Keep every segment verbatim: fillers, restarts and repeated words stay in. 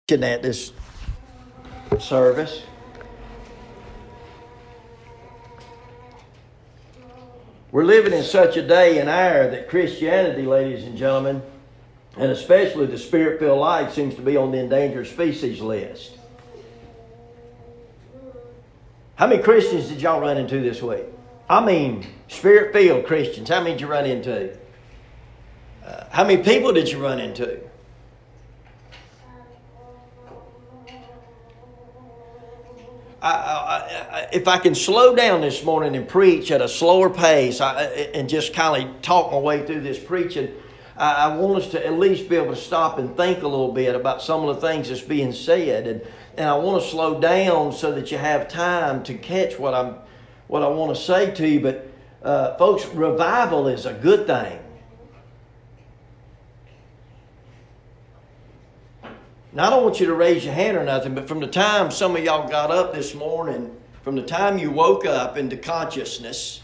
looking at this service. We're living in such a day and hour that Christianity, ladies and gentlemen, and especially the Spirit-filled life, seems to be on the endangered species list. How many Christians did y'all run into this week? I mean, Spirit-filled Christians. How many did you run into? Uh, how many people did you run into? I, I, I, if I can slow down this morning and preach at a slower pace I, and just kind of talk my way through this preaching, I, I want us to at least be able to stop and think a little bit about some of the things that's being said. And, and I want to slow down so that you have time to catch what, I'm, what I want to say to you. But uh, folks, revival is a good thing. Now, I don't want you to raise your hand or nothing, but from the time some of y'all got up this morning, from the time you woke up into consciousness,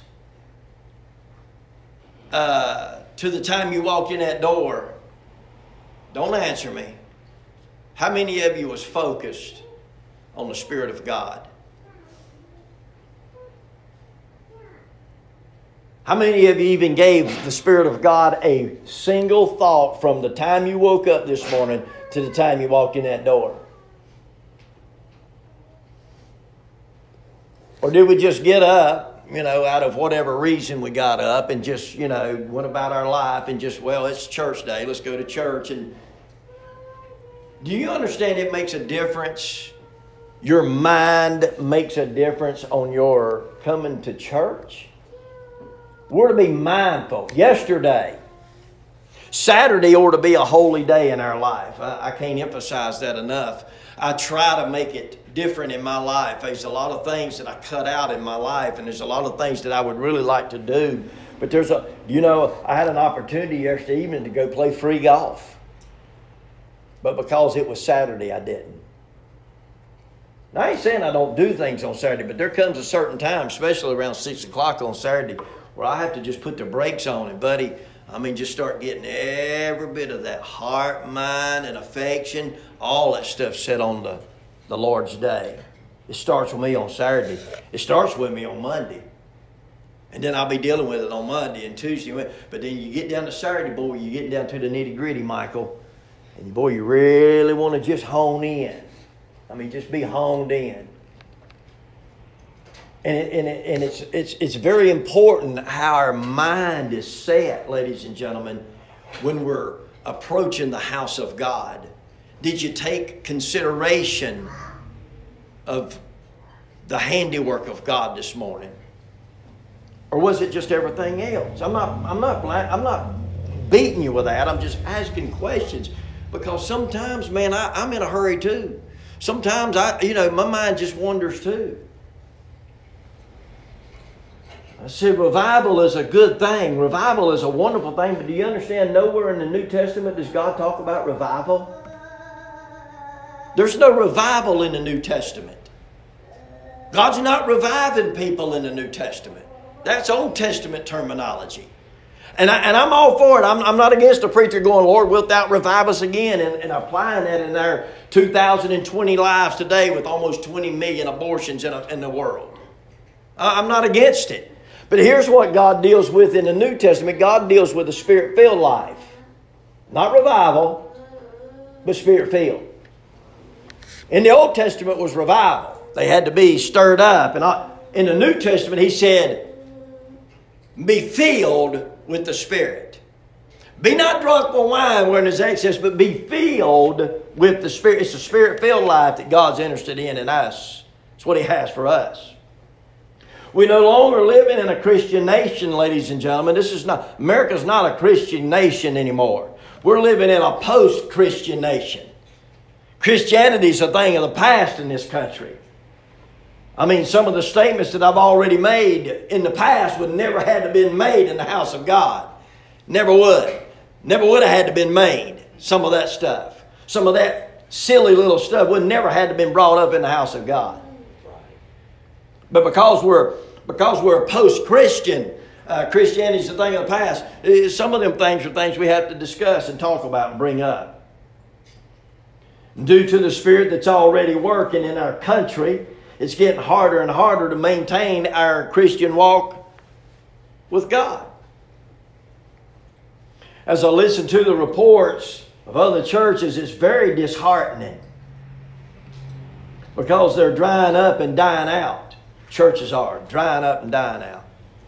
uh, to the time you walked in that door, don't answer me. How many of you was focused on the Spirit of God? How many of you even gave the Spirit of God a single thought from the time you woke up this morning to the time you walked in that door? Or did we just get up, you know, out of whatever reason we got up and just, you know, went about our life and just, well, it's church day, let's go to church. And do you understand it makes a difference? Your mind makes a difference on your coming to church? We're to be mindful. Yesterday, Saturday ought to be a holy day in our life. I, I can't emphasize that enough. I try to make it different in my life. There's a lot of things that I cut out in my life, and there's a lot of things that I would really like to do. But there's a, you know, I had an opportunity yesterday evening to go play free golf. But because it was Saturday, I didn't. Now, I ain't saying I don't do things on Saturday, but there comes a certain time, especially around six o'clock on Saturday, where I have to just put the brakes on it, buddy. I mean, just start getting every bit of that heart, mind, and affection, all that stuff set on the, the Lord's day. It starts with me on Saturday. It starts with me on Monday. And then I'll be dealing with it on Monday and Tuesday. But then you get down to Saturday, boy, you get down to the nitty-gritty, Michael. And boy, you really want to just hone in. I mean, just be honed in. And, it, and, it, and it's, it's, it's very important how our mind is set, ladies and gentlemen, when we're approaching the house of God. Did you take consideration of the handiwork of God this morning? Or was it just everything else? I'm not, I'm not, I'm not beating you with that. I'm just asking questions. Because sometimes, man, I, I'm in a hurry too. Sometimes, I, you know, my mind just wanders too. I said revival is a good thing. Revival is a wonderful thing. But do you understand nowhere in the New Testament does God talk about revival? There's no revival in the New Testament. God's not reviving people in the New Testament. That's Old Testament terminology. And, I, and I'm all for it. I'm, I'm not against a preacher going, Lord, wilt thou revive us again? And, and applying that in our two thousand twenty lives today with almost twenty million abortions in, a, in the world. I'm not against it. But here's what God deals with in the New Testament. God deals with a Spirit-filled life. Not revival, but Spirit-filled. In the Old Testament was revival. They had to be stirred up. And I, in the New Testament, he said, be filled with the Spirit. Be not drunk with wine wherein is excess, but be filled with the Spirit. It's a Spirit-filled life that God's interested in in us. It's what He has for us. We no longer living in a Christian nation, ladies and gentlemen. This is not, America's not a Christian nation anymore. We're living in a post-Christian nation. Christianity is a thing of the past in this country. I mean, some of the statements that I've already made in the past would never have to been made in the house of God. Never would. Never would have had to been made. Some of that stuff. Some of that silly little stuff would never have to been brought up in the house of God. But because we're because we're a post-Christian, uh, Christianity is a thing of the past, some of them things are things we have to discuss and talk about and bring up. Due to the spirit that's already working in our country, it's getting harder and harder to maintain our Christian walk with God. As I listen to the reports of other churches, it's very disheartening because they're drying up and dying out. Churches are drying up and dying out.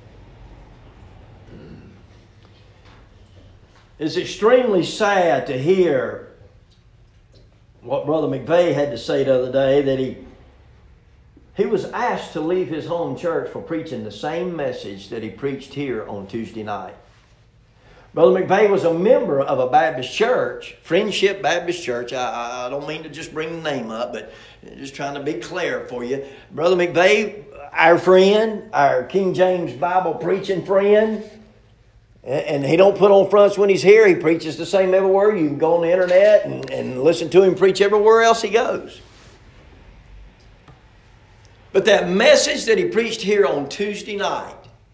It's extremely sad to hear what Brother McVeigh had to say the other day, that he he was asked to leave his home church for preaching the same message that he preached here on Tuesday night. Brother McVeigh was a member of a Baptist church, Friendship Baptist Church. I, I don't mean to just bring the name up, but just trying to be clear for you. Brother McVeigh, our friend, our King James Bible preaching friend, and he don't put on fronts when he's here. He preaches the same everywhere. You can go on the internet and, and listen to him preach everywhere else he goes. But that message that he preached here on Tuesday night,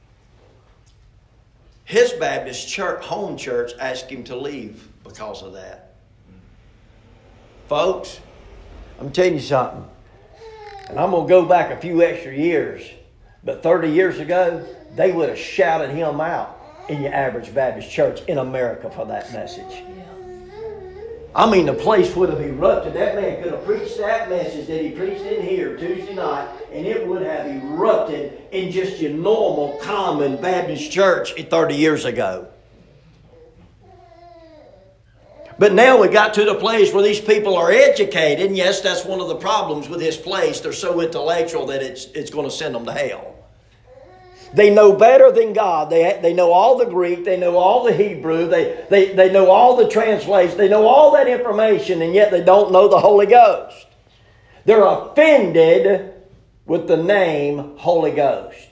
his Baptist church, home church asked him to leave because of that. Folks, I'm telling you something. And I'm going to go back a few extra years. But thirty years ago, they would have shouted him out in your average Baptist church in America for that message. I mean, the place would have erupted. That man could have preached that message that he preached in here Tuesday night, and it would have erupted in just your normal, common Baptist church thirty years ago. But now we got to the place where these people are educated, and yes, that's one of the problems with this place. They're so intellectual that it's, it's going to send them to hell. They know better than God. They, they know all the Greek. They know all the Hebrew. They, they, they know all the translations. They know all that information, and yet they don't know the Holy Ghost. They're offended with the name Holy Ghost.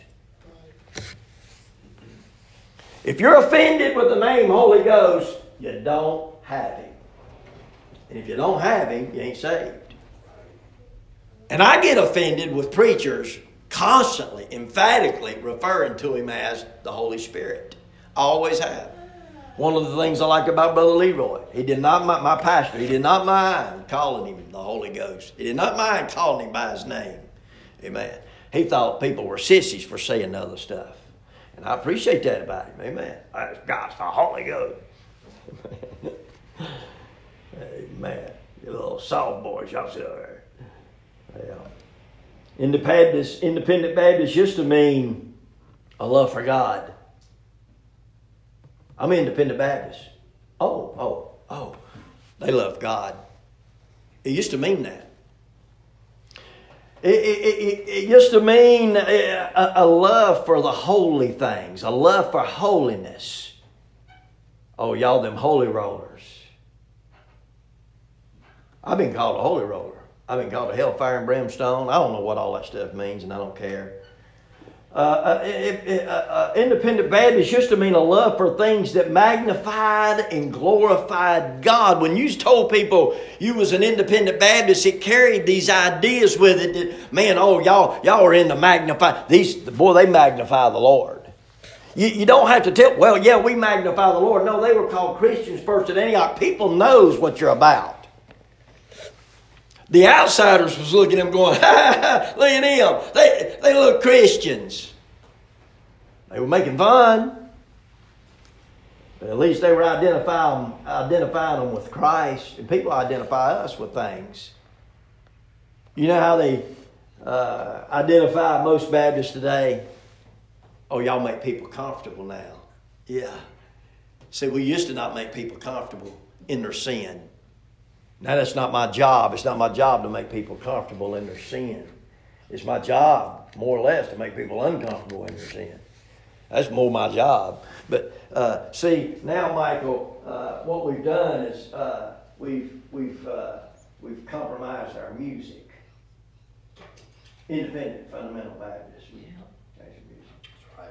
If you're offended with the name Holy Ghost, you don't have Him. And if you don't have Him, you ain't saved. And I get offended with preachers constantly, emphatically referring to Him as the Holy Spirit. I always have. One of the things I like about Brother Leroy, he did not, my, my pastor, he did not mind calling Him the Holy Ghost. He did not mind calling Him by His name. Amen. He thought people were sissies for saying other stuff. And I appreciate that about Him. Amen. God's the Holy Ghost. Amen. You little soft boys, y'all sit there. Yeah. Independent, independent Baptist used to mean a love for God. I'm independent Baptist. Oh, oh, oh. They love God. It used to mean that. It, it, it, it used to mean a, a love for the holy things, a love for holiness. Oh, y'all them holy rollers. I've been called a holy roller. I've been called a hellfire and brimstone. I don't know what all that stuff means, and I don't care. Uh, uh, it, it, uh, uh, independent Baptist used to mean a love for things that magnified and glorified God. When you told people you was an independent Baptist, it carried these ideas with it that, man, oh, y'all, y'all are in the magnify. These, boy, they magnify the Lord. You, you don't have to tell, well, yeah, we magnify the Lord. No, they were called Christians first at Antioch. People knows what you're about. The outsiders was looking at them going, ha, ha, look at them. They, they look Christians. They were making fun. But at least they were identifying, identifying them with Christ. And people identify us with things. You know how they uh, identify most Baptists today? Oh, y'all make people comfortable now. Yeah. See, we used to not make people comfortable in their sin. Now, that's not my job. It's not my job to make people comfortable in their sin. It's my job, more or less, to make people uncomfortable in their sin. That's more my job. But uh, see, now, Michael, uh, what we've done is uh, we've we've uh, we've compromised our music. Independent, fundamental Baptist. Yeah. That's right.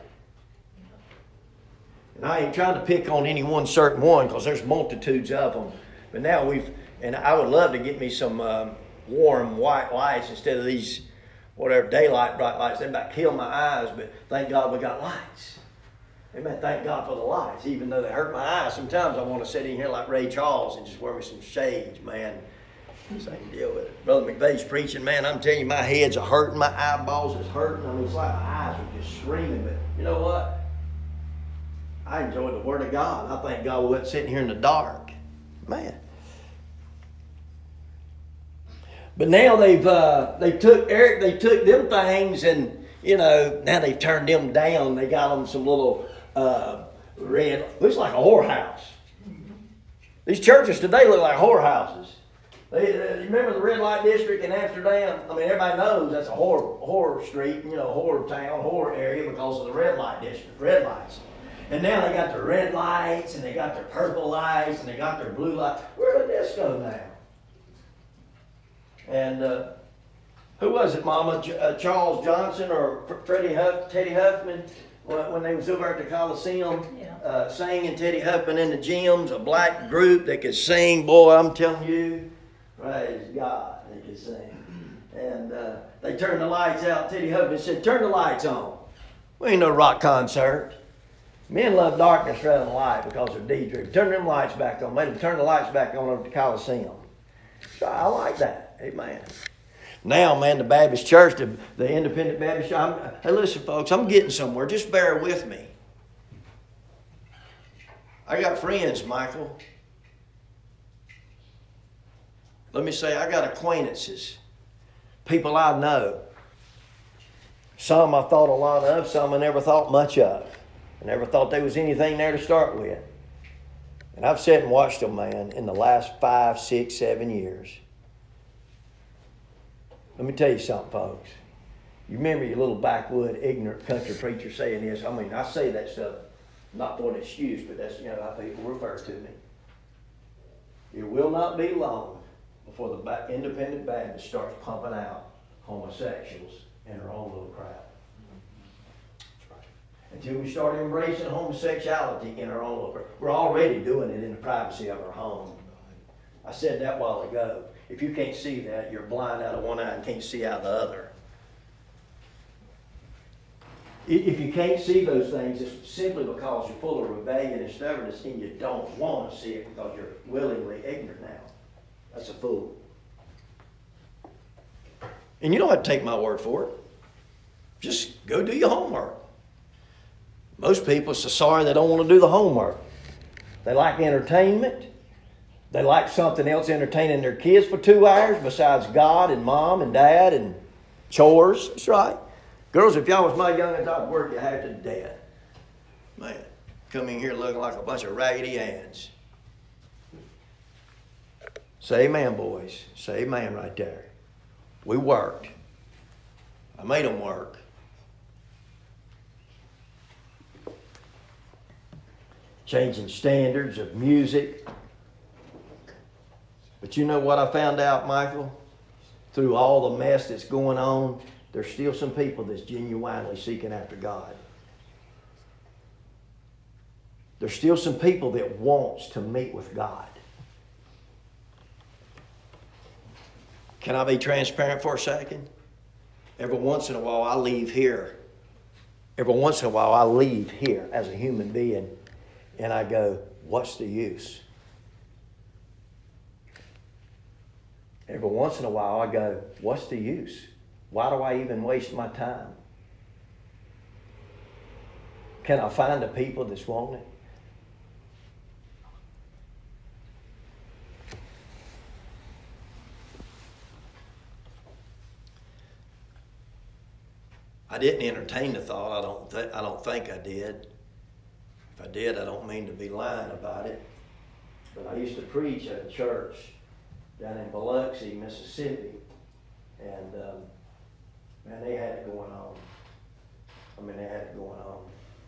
And I ain't trying to pick on any one certain one because there's multitudes of them. But now we've. And I would love to get me some um, warm white lights instead of these, whatever, daylight bright lights. They about kill my eyes, but thank God we got lights. Amen. Thank God for the lights, even though they hurt my eyes. Sometimes I want to sit in here like Ray Charles and just wear me some shades, man. Same deal with it. Brother McVeigh's preaching, man, I'm telling you, my head's a hurting, my eyeballs is hurting. I mean, it's like my eyes are just screaming. But you know what? I enjoy the Word of God. I thank God we wasn't sitting here in the dark. Man. But now they've uh, they took Eric, they took them things and, you know, now they've turned them down. They got them some little uh, red, looks like a whorehouse. These churches today look like whorehouses. They, they, remember the red light district in Amsterdam? I mean, everybody knows that's a whore, whore street, you know, whore town, whore area because of the red light district, red lights. And now they got their red lights, and they got their purple lights, and they got their blue lights. Where did this go now? And uh, who was it, Mama? J- uh, Charles Johnson or Freddie Huff, Teddy Huffman, when, when they was over at the Coliseum, yeah. uh, singing Teddy Huffman in the gyms, a black group that could sing. Boy, I'm telling you, praise God, they could sing. And uh, they turned the lights out. Teddy Huffman said, turn the lights on. We ain't no rock concert. Men love darkness rather than light because they're de-driven. Turn them lights back on. Made them turn the lights back on over the Coliseum. So I like that. Amen. Now, man, the Baptist church, the, the independent Baptist church. I'm, hey, listen, folks, I'm getting somewhere. Just bear with me. I got friends, Michael. Let me say, I got acquaintances. People I know. Some I thought a lot of, some I never thought much of. I never thought there was anything there to start with. And I've sat and watched them, man, in the last five, six, seven years. Let me tell you something, folks. You remember your little backwood, ignorant country preacher saying this. I mean, I say that stuff not for an excuse, but that's, you know, how people refer to me. It will not be long before the independent Baptist starts pumping out homosexuals in their own little crowd. Until we start embracing homosexuality in our own little crowd. We're already doing it in the privacy of our home. I said that a while ago. If you can't see that, you're blind out of one eye and can't see out of the other. If you can't see those things, it's simply because you're full of rebellion and stubbornness and you don't want to see it because you're willingly ignorant now. That's a fool. And you don't have to take my word for it. Just go do your homework. Most people are so sorry they don't want to do the homework. They like entertainment. They like something else entertaining their kids for two hours besides God and mom and dad and chores. That's right. Girls, if y'all was my youngins, I'd work you half to death. Man, come in here looking like a bunch of raggedy ants. Say amen, boys. Say amen right there. We worked. I made them work. Changing standards of music. But you know what I found out, Michael? Through all the mess that's going on, there's still some people that's genuinely seeking after God. There's still some people that wants to meet with God. Can I be transparent for a second? Every once in a while I leave here. Every once in a while I leave here as a human being and I go, what's the use? Every once in a while I go, what's the use? Why do I even waste my time? Can I find the people that's wanting it? I didn't entertain the thought. I don't. Th- I don't think I did. If I did, I don't mean to be lying about it. But I used to preach at a church down in Biloxi, Mississippi, and um, man, they had it going on. I mean, they had it going on.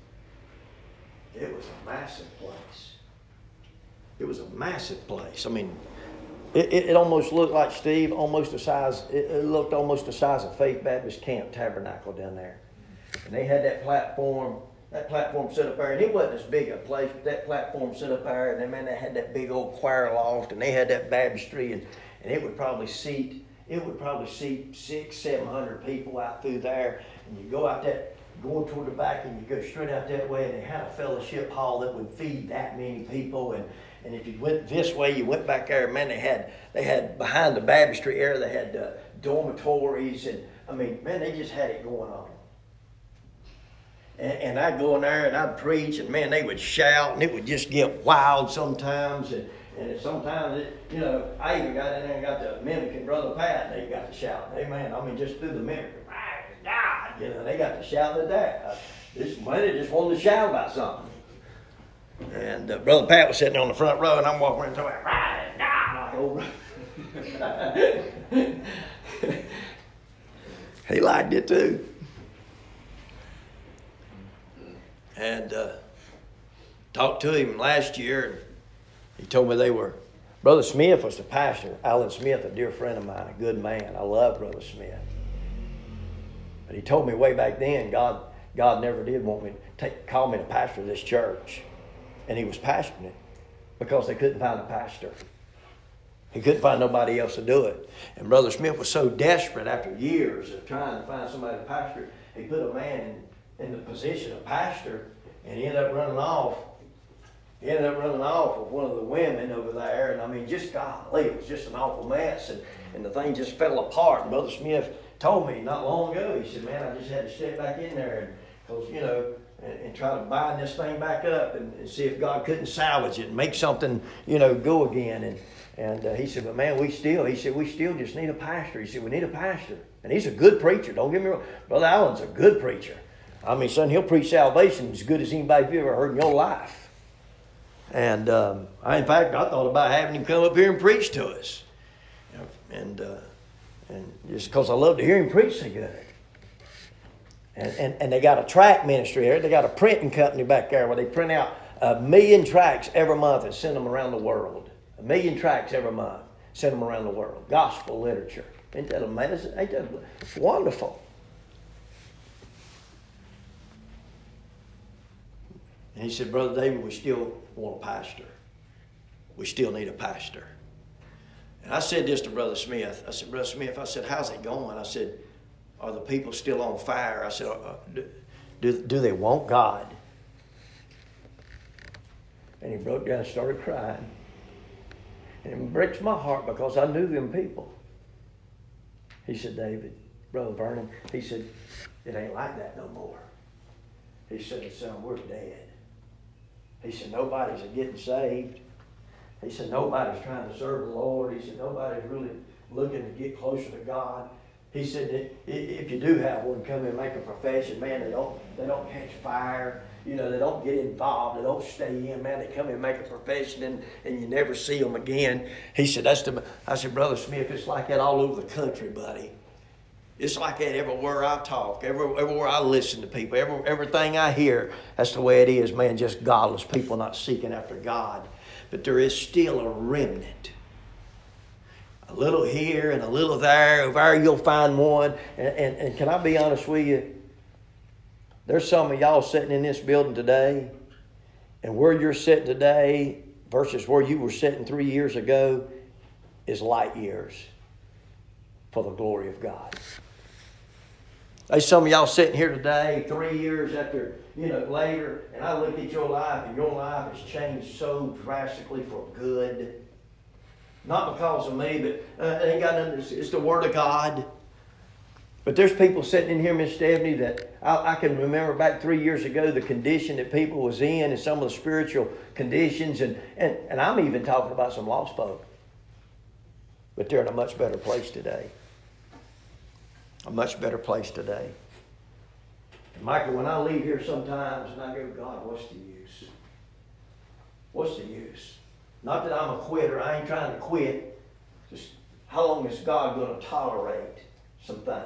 It was a massive place. It was a massive place. I mean, it, it, it almost looked like, Steve, almost the size, it, it looked almost the size of Faith Baptist Camp Tabernacle down there. And they had that platform, that platform set up there, and it wasn't as big a place, but that platform set up there, and then, man, they had that big old choir loft, and they had that baptistry, and, and it would probably seat, it would probably seat six, seven hundred people out through there, and you go out that, going toward the back, and you go straight out that way, and they had a fellowship hall that would feed that many people, and, And if you went this way, you went back there, man, they had, they had behind the baptistry area, they had uh, dormitories. And, I mean, man, they just had it going on. And, and I'd go in there and I'd preach, and, man, they would shout, and it would just get wild sometimes. And, and sometimes, it, you know, I even got in there and got the mimicking Brother Pat, and they got to shout. Amen. I mean, just through the mimicry. God, you know, they got to shout at that. Uh, this man, they just wanted to shout about something. And uh, Brother Pat was sitting on the front row, and I'm walking around talking about, right, God. He liked it too. And uh, talked to him last year, and he told me they were, Brother Smith was the pastor. Alan Smith, a dear friend of mine, a good man. I love Brother Smith. But he told me way back then, God God never did want me to take, call me to pastor this church. And he was pastoring it because they couldn't find a pastor. He couldn't find nobody else to do it. And Brother Smith was so desperate after years of trying to find somebody to pastor, he put a man in, in the position of pastor, and he ended up running off. He ended up running off with one of the women over there. And I mean, just golly, it was just an awful mess. And, and the thing just fell apart. And Brother Smith told me not long ago, he said, man, I just had to step back in there and, because, you know, and, and try to bind this thing back up and, and see if God couldn't salvage it and make something, you know, go again. And and uh, he said, but man, we still, he said, we still just need a pastor. He said, we need a pastor. And he's a good preacher. Don't get me wrong. Brother Allen's a good preacher. I mean, son, he'll preach salvation as good as anybody you've ever heard in your life. And um, I, in fact, I thought about having him come up here and preach to us. And uh, and just because I love to hear him preach so good. And, and and they got a tract ministry here. They got a printing company back there where they print out a million tracts every month and send them around the world. A million tracts every month, send them around the world. Gospel literature. Ain't that amazing? Ain't that wonderful? And he said, Brother David, we still want a pastor. We still need a pastor. And I said this to Brother Smith. I said, Brother Smith, I said, how's it going? I said, are the people still on fire? I said, uh, do, do, do they want God? And he broke down and started crying. And it breaks my heart because I knew them people. He said, David, Brother Vernon, he said, it ain't like that no more. He said, son, we're dead. He said, nobody's getting saved. He said, nobody's trying to serve the Lord. He said, nobody's really looking to get closer to God. He said that if you do have one come in and make a profession, man, they don't they don't catch fire. You know, they don't get involved. They don't stay in. Man, they come in and make a profession and, and you never see them again. He said, that's the, I said, Brother Smith, it's like that all over the country, buddy. It's like that everywhere I talk, every, everywhere I listen to people, every, everything I hear, that's the way it is, man, just godless people not seeking after God. But there is still a remnant. A little here and a little there. There you'll find one. And, and, and can I be honest with you? There's some of y'all sitting in this building today, and where you're sitting today versus where you were sitting three years ago is light years for the glory of God. There's some of y'all sitting here today, three years after, you know, later, and I look at your life, and your life has changed so drastically for good. Not because of me, but uh, it ain't got nothing. It's, it's the Word of God. But there's people sitting in here, Miss Stephanie, that I, I can remember back three years ago the condition that people was in and some of the spiritual conditions. And, and, and I'm even talking about some lost folk. But they're in a much better place today. A much better place today. And Michael, when I leave here sometimes and I go, God, what's the use? What's the use? Not that I'm a quitter. I ain't trying to quit. Just how long is God going to tolerate some things?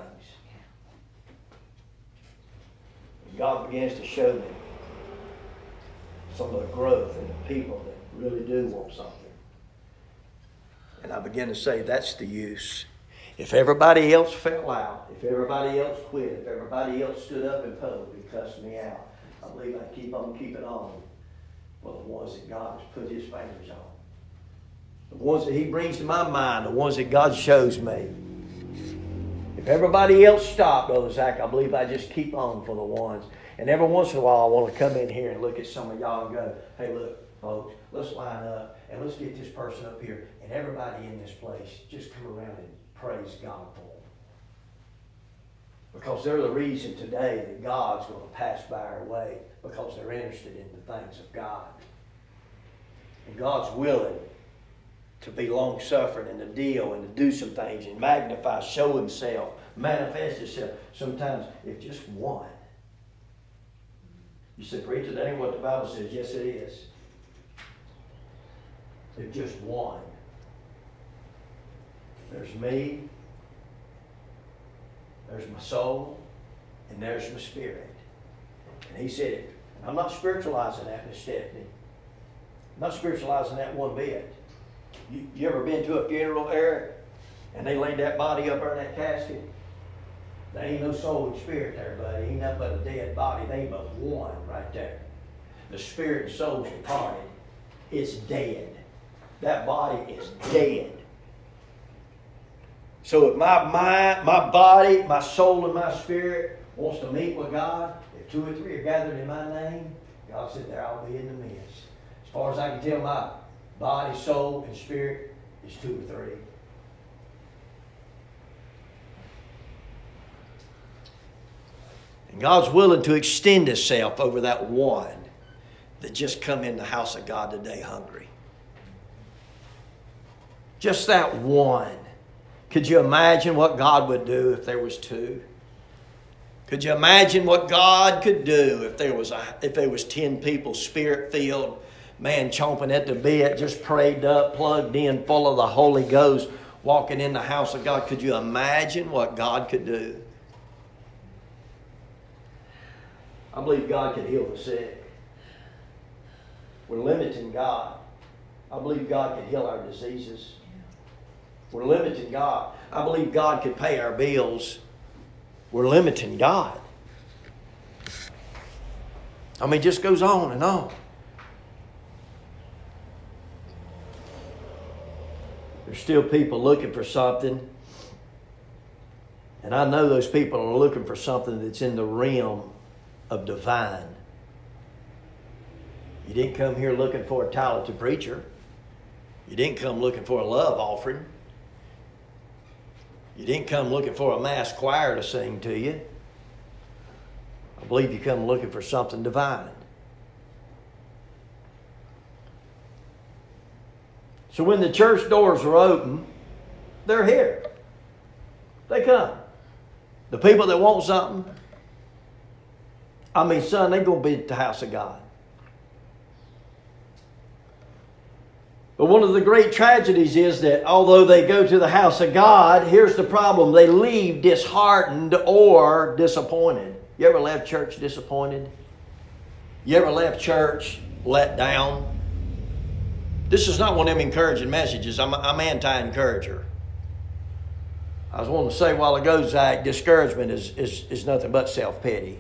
And God begins to show me some of the growth in the people that really do want something. And I begin to say, that's the use. If everybody else fell out, if everybody else quit, if everybody else stood up in public and cussed me out, I believe I keep on keeping on for the ones that God has put His fingers on. The ones that He brings to my mind, the ones that God shows me. If everybody else stopped, Brother Zach, I believe I just keep on for the ones. And every once in a while I want to come in here and look at some of y'all and go, hey, look, folks, let's line up and let's get this person up here, and everybody in this place just come around and praise God for them. Because they're the reason today that God's going to pass by our way, because they're interested in the things of God. And God's willing to be long-suffering and to deal and to do some things and magnify, show Himself, manifest Himself. Sometimes if just one. You say, preacher, that ain't what the Bible says. Yes, it is. If just one. There's me, there's my soul, and there's my spirit. And He said it. I'm not spiritualizing that, Miss Stephanie. I'm not spiritualizing that one bit. You, you ever been to a funeral, Eric? And they laid that body up there in that casket? There ain't no soul and spirit there, buddy. Ain't nothing but a dead body. They ain't but one right there. The spirit and soul's departed. It's dead. That body is dead. So if my mind, my body, my soul, and my spirit wants to meet with God, if two or three are gathered in my name, God said, there I'll be in the midst. As far as I can tell, my body, soul, and spirit is two or three. And God's willing to extend Himself over that one that just come in the house of God today hungry. Just that one. Could you imagine what God would do if there was two? Could you imagine what God could do if there was a, if there was ten people, spirit-filled, man chomping at the bit, just prayed up, plugged in, full of the Holy Ghost, walking in the house of God? Could you imagine what God could do? I believe God can heal the sick. We're limiting God. I believe God can heal our diseases. We're limiting God. I believe God could pay our bills. We're limiting God. I mean, it just goes on and on. There's still people looking for something. And I know those people are looking for something that's in the realm of divine. You didn't come here looking for a talented preacher. You didn't come looking for a love offering. You didn't come looking for a mass choir to sing to you. I believe you come looking for something divine. So when the church doors are open, they're here. They come. The people that want something, I mean, son, they're going to be at the house of God. But one of the great tragedies is that although they go to the house of God, here's the problem. They leave disheartened or disappointed. You ever left church disappointed? You ever left church let down? This is not one of them encouraging messages. I'm, I'm anti-encourager. I was wanting to say a while ago, Zach, discouragement is, is, is nothing but self-pity.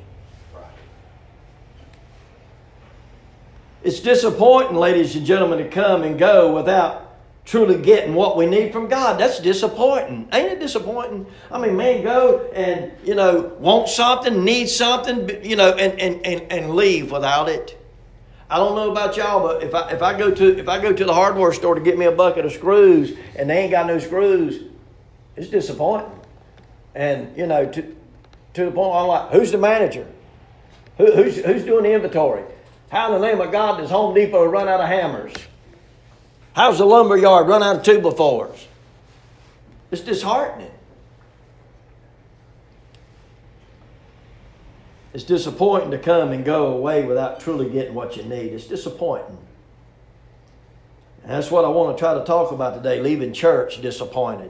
It's disappointing, ladies and gentlemen, to come and go without truly getting what we need from God. That's disappointing. Ain't it disappointing? I mean, man, go and, you know, want something, need something, you know, and, and, and, and leave without it. I don't know about y'all, but if I if I go to if I go to the hardware store to get me a bucket of screws and they ain't got no screws, it's disappointing. And, you know, to to the point I'm like, who's the manager? Who, who's who's doing the inventory? How in the name of God does Home Depot run out of hammers? How's the lumber yard run out of two by fours? It's disheartening. It's disappointing to come and go away without truly getting what you need. It's disappointing. And that's what I want to try to talk about today, leaving church disappointed.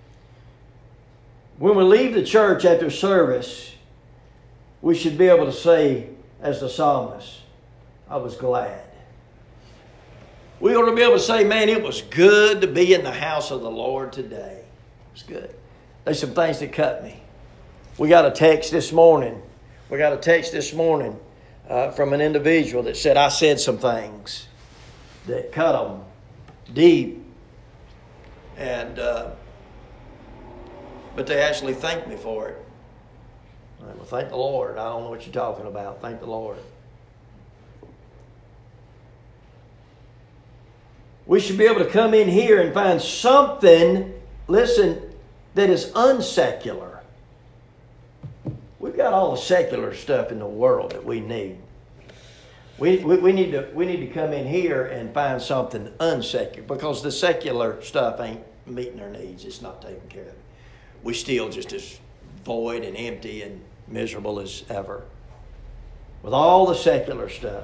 When we leave the church after service, we should be able to say, as the psalmist, I was glad. We ought to be able to say, man, it was good to be in the house of the Lord today. It was good. There's some things that cut me. We got a text this morning. We got a text this morning uh, from an individual that said, I said some things that cut them deep. And, uh, but they actually thanked me for it. All right, well, thank the Lord. I don't know what you're talking about. Thank the Lord. We should be able to come in here and find something, listen, that is unsecular. We've got all the secular stuff in the world that we need. We, we, we, need to, we need to come in here and find something unsecular, because the secular stuff ain't meeting our needs. It's not taking care of it. We still just as void and empty and miserable as ever with all the secular stuff.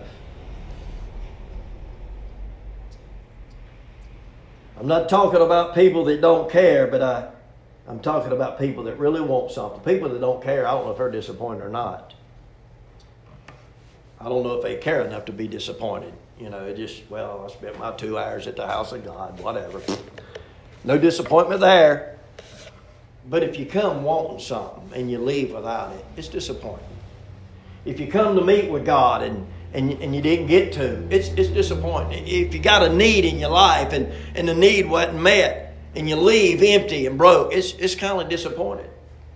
I'm not talking about people that don't care, but I, I'm talking about people that really want something. People that don't care, I don't know if they're disappointed or not. I don't know if they care enough to be disappointed. You know, it just, well, I spent my two hours at the house of God, whatever. No disappointment there. But if you come wanting something and you leave without it, it's disappointing. If you come to meet with God and And, and you didn't get to, it's it's disappointing. If you got a need in your life and, and the need wasn't met and you leave empty and broke, it's it's kind of disappointing.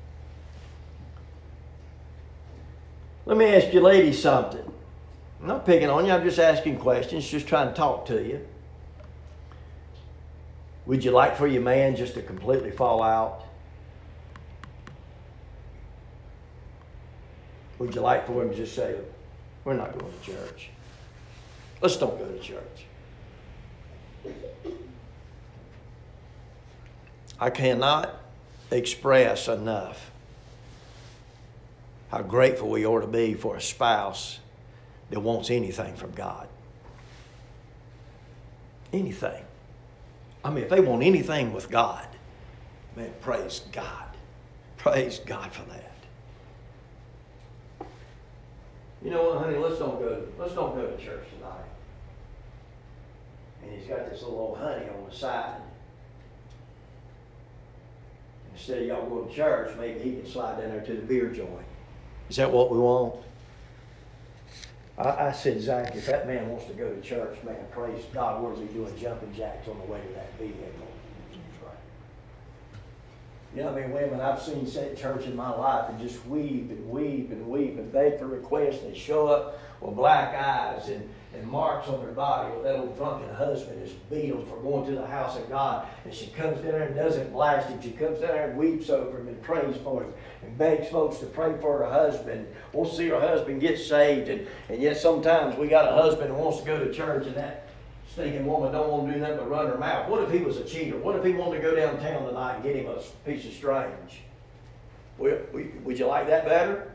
Let me ask you ladies something. I'm not picking on you, I'm just asking questions, just trying to talk to you. Would you like for your man just to completely fall out? Would you like for him to just say, we're not going to church. Let's don't go to church. I cannot express enough how grateful we ought to be for a spouse that wants anything from God. Anything. I mean, if they want anything with God, man, praise God. Praise God for that. You know what, honey, let's don't go, let's don't go to church tonight. And he's got this little old honey on the side. Instead of y'all going to church, maybe he can slide down there to the beer joint. Is that what we want? I, I said, Zach, if that man wants to go to church, man, praise God, what is he doing jumping jacks on the way to that vehicle? You know, I mean, women I've seen sit in church in my life and just weep and weep and weep and beg for requests. They show up with black eyes and, and marks on their body where that old drunken husband has beat them for going to the house of God. And she comes down there and doesn't blast him. She comes down there and weeps over him and prays for him and begs folks to pray for her husband. Wants to see her husband get saved. And, and yet sometimes we got a husband who wants to go to church and that stinking woman don't want to do nothing but run her mouth. What if he was a cheater? What if he wanted to go downtown tonight and get him a piece of strange? Would, would you like that better?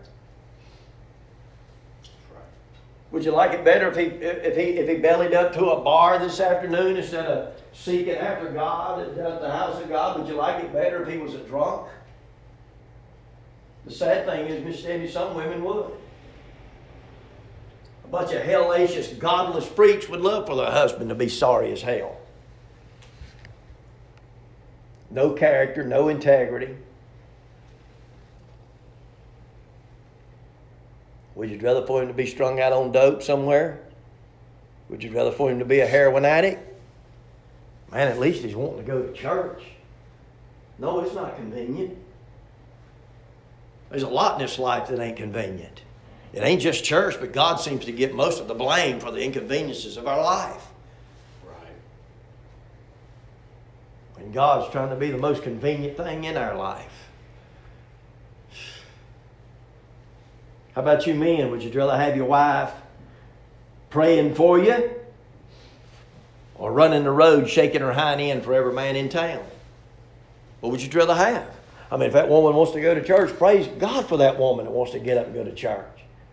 Would you like it better if he if he if he bellied up to a bar this afternoon instead of seeking after God at the house of God? Would you like it better if he was a drunk? The sad thing is, Miss Debbie, some women would. A bunch of hellacious, godless freaks would love for their husband to be sorry as hell. No character, no integrity. Would you rather for him to be strung out on dope somewhere? Would you rather for him to be a heroin addict? Man, at least he's wanting to go to church. No, it's not convenient. There's a lot in this life that ain't convenient. It ain't just church, but God seems to get most of the blame for the inconveniences of our life. Right. When God's trying to be the most convenient thing in our life. How about you men? Would you rather have your wife praying for you or running the road shaking her hind end for every man in town? What would you rather have? I mean, if that woman wants to go to church, praise God for that woman that wants to get up and go to church.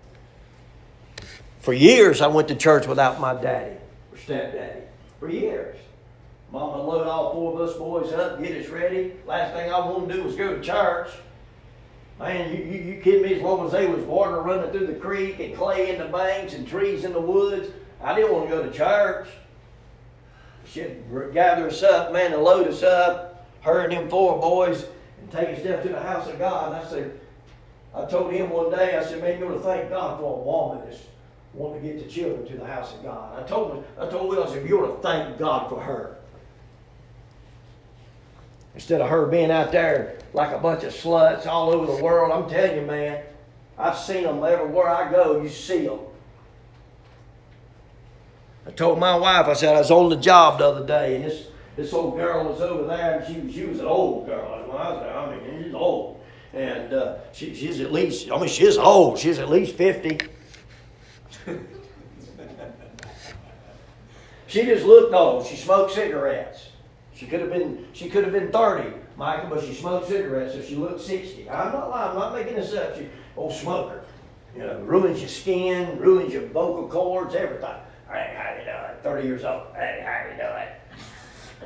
For years, I went to church without my daddy or stepdaddy. For years. Mama loaded all four of us boys up, get us ready. Last thing I wanted to do was go to church. Man, you, you, you kidding me? As long as they was water running through the creek and clay in the banks and trees in the woods, I didn't want to go to church. She'd gather us up, man, and load us up, her and them four boys, and take us down to the house of God. And I said, I told him one day, I said, man, you ought to thank God for a woman that's wanting to get the children to the house of God. I told him, I told Will, I said, you ought to thank God for her. Instead of her being out there like a bunch of sluts all over the world. I'm telling you, man, I've seen them everywhere I go. You see them. I told my wife, I said, I was on the job the other day, and this, this old girl was over there, and she, was- she was an old girl. When I was there, I mean, she's old. And uh, she, she's at least, I mean, she's old. She's at least fifty. She just looked old. She smoked cigarettes. She could have been, she could have been thirty, Michael, but she smoked cigarettes, so she looked sixty. I'm not lying. I'm not making this up. She, old smoker. You know, ruins your skin, ruins your vocal cords, everything. Hey, how you doing? thirty years old. Hey, how you doing?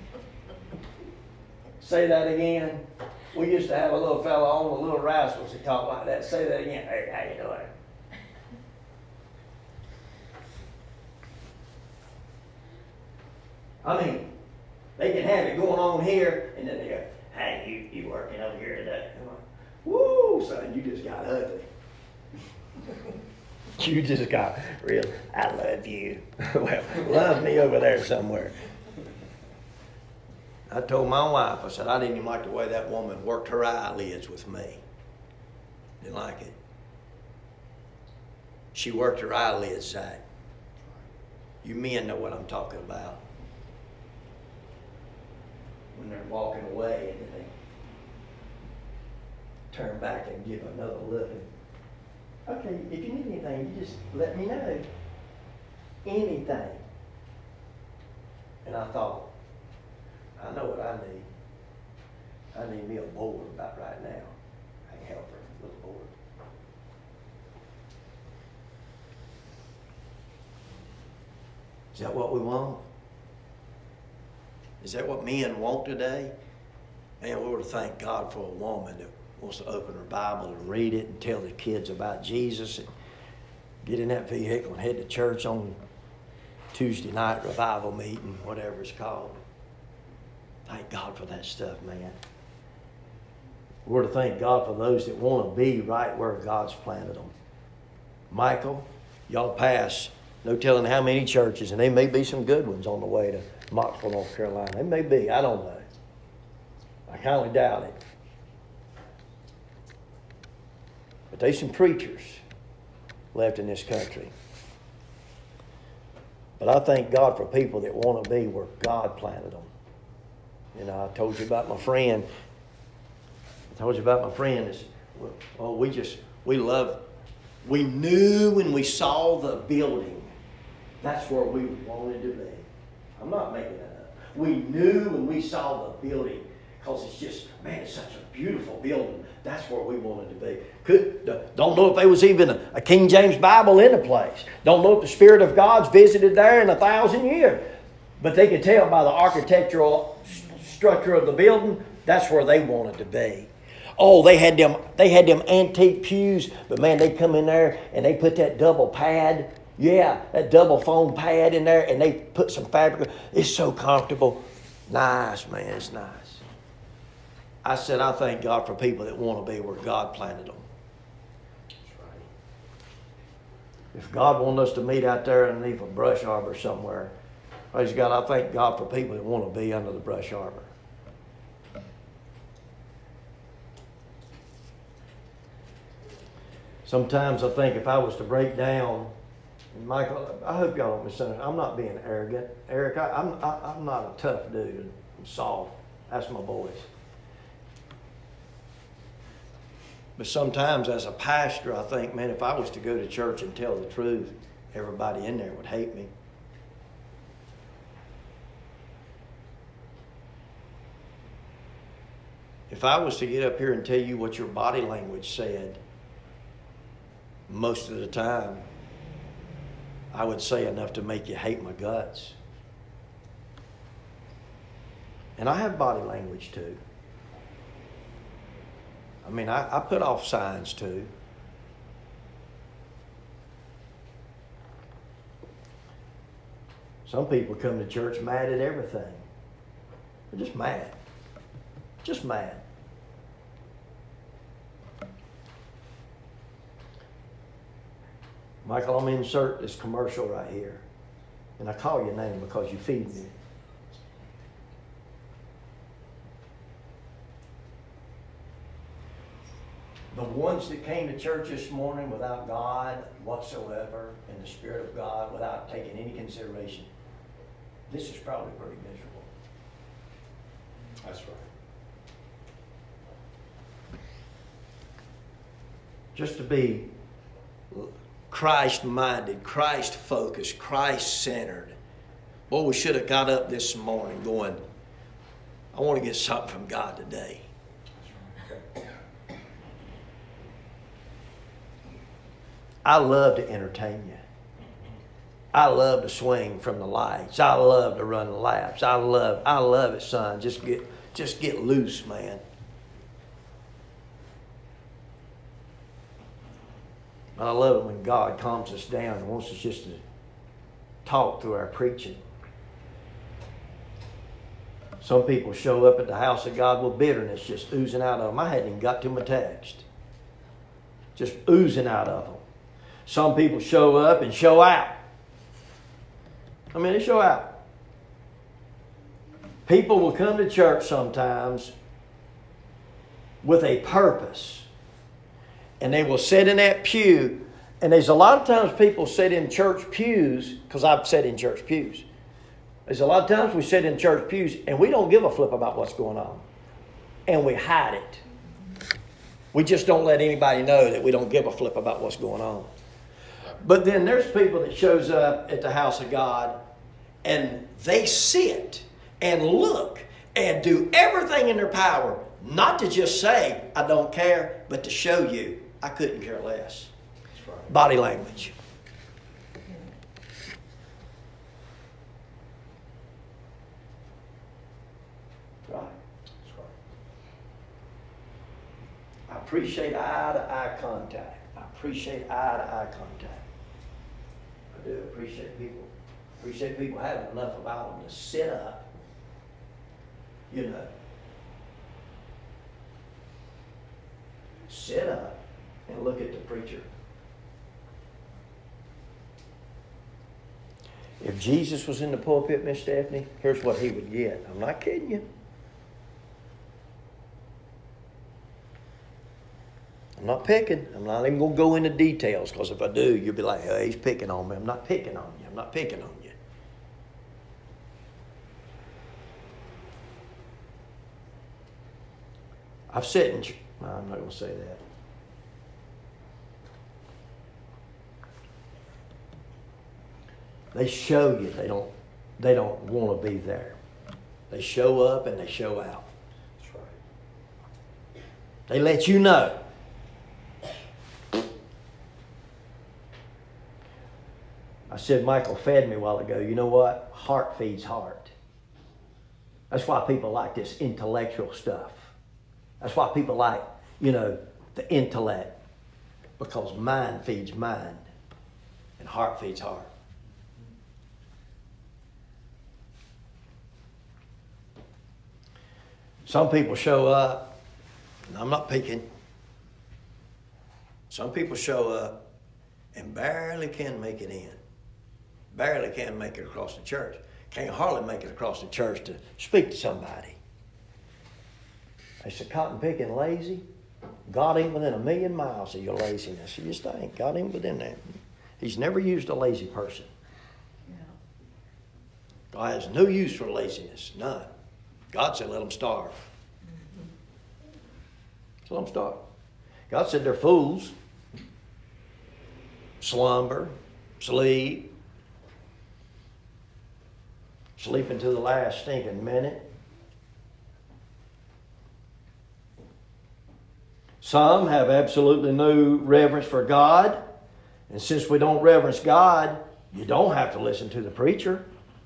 Say that again. We used to have a little fella on the Little Rascals that talked like that. Say that again. Hey, how you doing? I mean, they can have it going on here, and then they go, hey, you, you working over here today? I'm like, whoa, son, you just got ugly. You just got real, I love you. Well, love me over there somewhere. I told my wife, I said, I didn't even like the way that woman worked her eyelids with me. Didn't like it. She worked her eyelids, Zach. You men know what I'm talking about. When they're walking away and then they turn back and give another look. And, okay, if you need anything, you just let me know. Anything. And I thought, I know what I need. I need me a board about right now. I can help her with a board. Is that what we want? Is that what men want today? Man, we ought to thank God for a woman that wants to open her Bible and read it and tell the kids about Jesus and get in that vehicle and head to church on Tuesday night revival meeting, whatever it's called. Thank God for that stuff, man. We're to thank God for those that want to be right where God's planted them. Michael, y'all pass no telling how many churches, and there may be some good ones on the way to Mocksville, North Carolina. They may be. I don't know. I kind of doubt it. But there's some preachers left in this country. But I thank God for people that want to be where God planted them. You know, I told you about my friend. I told you about my friend. Is, oh, we just, we love, we knew when we saw the building, that's where we wanted to be. I'm not making that up. We knew when we saw the building, because it's just, man, it's such a beautiful building. That's where we wanted to be. Could, don't know if there was even a, a King James Bible in the place. Don't know if the Spirit of God's visited there in a thousand years. But they could tell by the architectural structure of the building, that's where they wanted to be. Oh, they had them, they had them antique pews, but man, they come in there and they put that double pad. Yeah, that double foam pad in there, and they put some fabric. It's so comfortable. Nice, man, it's nice. I said, I thank God for people that want to be where God planted them. That's right. If God wanted us to meet out there underneath a brush arbor somewhere, praise God, I thank God for people that want to be under the brush arbor. Sometimes I think if I was to break down, and Michael, I hope y'all don't misunderstand. I'm not being arrogant. Eric, I, I'm, I, I'm not a tough dude. I'm soft. That's my voice. But sometimes as a pastor, I think, man, if I was to go to church and tell the truth, everybody in there would hate me. If I was to get up here and tell you what your body language said, most of the time, I would say enough to make you hate my guts. And I have body language too. I mean, I, I put off signs too. Some people come to church mad at everything. They're just mad. Just mad. Michael, I'm going to insert this commercial right here. And I call your name because you feed me. The ones that came to church this morning without God whatsoever, and the Spirit of God, without taking any consideration, this is probably pretty miserable. That's right. Just to be Christ-minded, Christ-focused, Christ-centered. Boy, we should have got up this morning going, I want to get something from God today. I love to entertain you. I love to swing from the lights. I love to run the laps. I love, I love it, son. Just get, just get loose, man. But I love it when God calms us down and wants us just to talk through our preaching. Some people show up at the house of God with bitterness just oozing out of them. I hadn't even got to my text. Just oozing out of them. Some people show up and show out. I mean, they show out. People will come to church sometimes with a purpose. And they will sit in that pew. And there's a lot of times people sit in church pews, because I've sat in church pews. There's a lot of times we sit in church pews and we don't give a flip about what's going on. And we hide it. We just don't let anybody know that we don't give a flip about what's going on. But then there's people that shows up at the house of God and they sit and look and do everything in their power not to just say, I don't care, but to show you, I couldn't care less. That's right. Body language. Right. That's right. I appreciate eye-to-eye contact. I appreciate eye-to-eye contact. I do appreciate people. Appreciate people having enough about them to sit up, you know, sit up and look at the preacher. If Jesus was in the pulpit, Miss Stephanie, here's what he would get. I'm not kidding you. I'm not picking. I'm not even going to go into details, because if I do, you'll be like, oh, he's picking on me. I'm not picking on you. I'm not picking on you. I've sat in... No, I'm not going to say that. They show you they don't, they don't want to be there. They show up and they show out. That's right. They let you know. I said Michael fed me a while ago. You know what? Heart feeds heart. That's why people like this intellectual stuff. That's why people like, you know, the intellect. Because mind feeds mind. And heart feeds heart. Some people show up, and I'm not picking. Some people show up and barely can make it in. Barely can make it across the church. Can't hardly make it across the church to speak to somebody. They say, cotton picking lazy? God ain't within a million miles of your laziness. You just think, God ain't within that. He's never used a lazy person. Yeah. God has no use for laziness, none. God said, let them starve. Mm-hmm. So let them starve. God said they're fools. Slumber, sleep. Sleep until the last stinking minute. Some have absolutely no reverence for God. And since we don't reverence God, you don't have to listen to the preacher.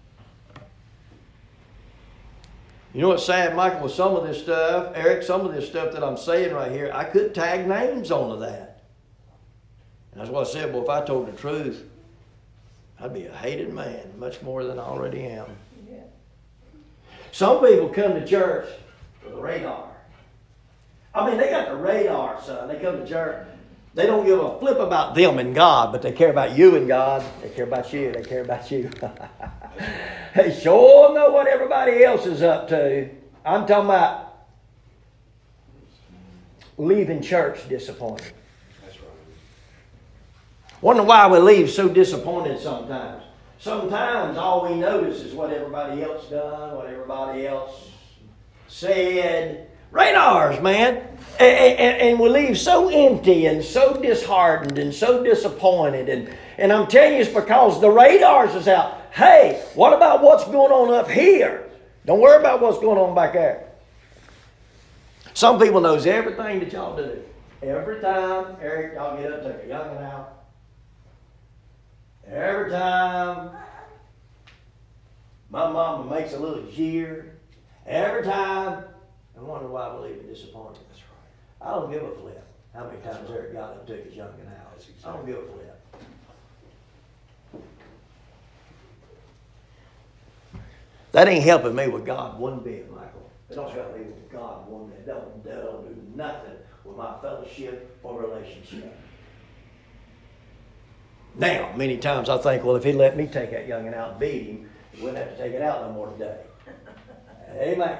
You know what's sad, Michael, with some of this stuff, Eric, some of this stuff that I'm saying right here, I could tag names onto that. And that's what I said, well, if I told the truth, I'd be a hated man, much more than I already am. Yeah. Some people come to church for the radar. I mean, they got the radar, son. They come to church. They don't give a flip about them and God, but they care about you and God. They care about you. They care about you. They sure know what everybody else is up to. I'm talking about leaving church disappointed. That's right. Wonder why we leave so disappointed sometimes. Sometimes all we notice is what everybody else done, what everybody else said. Radars, man. And, and, and we leave so empty and so disheartened and so disappointed. And, and I'm telling you, it's because the radars is out. Hey, what about what's going on up here? Don't worry about what's going on back there. Some people knows everything that y'all do. Every time, Eric, y'all get up, take a youngin' out. Every time my mama makes a little jeer. Every time, I wonder why we leave it disappointed. That's right. I don't give a flip how many times Eric got up and took his youngin' out. Exactly. I don't give a flip. That ain't helping me with God one bit, Michael. It don't help me with God one bit. It don't, that don't do nothing with my fellowship or relationship. Now, many times I think, well, if he'd let me take that youngin' out and beat him, he wouldn't have to take it out no more today. Amen.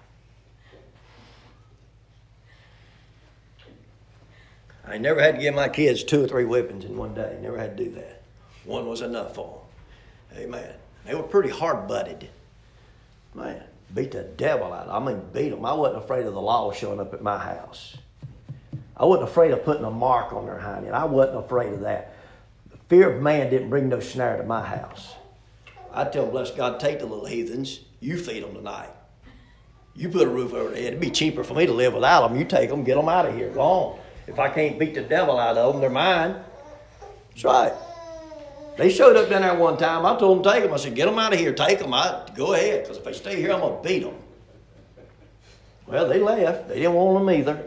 I never had to give my kids two or three whippings in one day. Never had to do that. One was enough for them. Amen. They were pretty hard-butted. Man, beat the devil out of them. I mean, beat them. I wasn't afraid of the law showing up at my house. I wasn't afraid of putting a mark on their hind end. I wasn't afraid of that. The fear of man didn't bring no snare to my house. I tell them, bless God, take the little heathens. You feed them tonight. You put a roof over their head. It'd be cheaper for me to live without them. You take them, get them out of here. Go on. If I can't beat the devil out of them, they're mine. That's right. They showed up down there one time. I told them, take them. I said, get them out of here. Take them. I, go ahead. Because if they stay here, I'm going to beat them. Well, they left. They didn't want them either.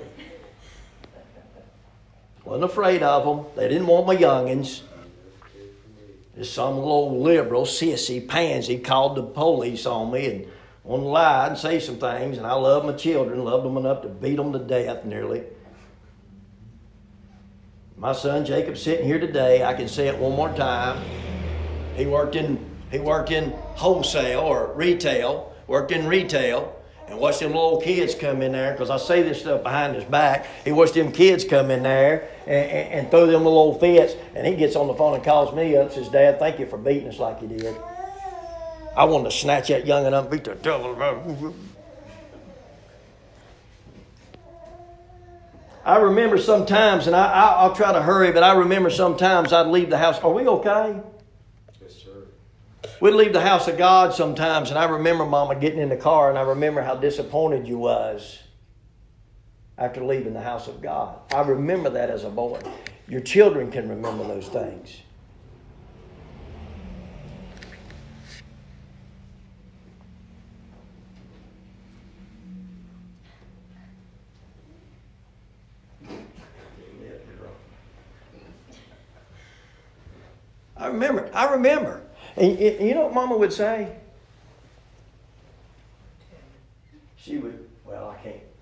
Wasn't afraid of them. They didn't want my youngins. Just some little old liberal, sissy, pansy called the police on me and wanted to lie and say some things. And I love my children. Loved them enough to beat them to death nearly. My son Jacob's sitting here today. I can say it one more time. He worked in he worked in wholesale or retail, worked in retail, and watched them little kids come in there, because I say this stuff behind his back. He watched them kids come in there and, and, and throw them little fits, and he gets on the phone and calls me up and says, Dad, thank you for beating us like you did. I wanted to snatch that young'un up and beat the devil out of him. I remember sometimes, and I, I, I'll try to hurry, but I remember sometimes I'd leave the house. Are we okay? Yes, sir. We'd leave the house of God sometimes, and I remember Mama getting in the car, and I remember how disappointed you was after leaving the house of God. I remember that as a boy. Your children can remember those things. I remember. I remember. And you know what Mama would say? She would, well, I can't.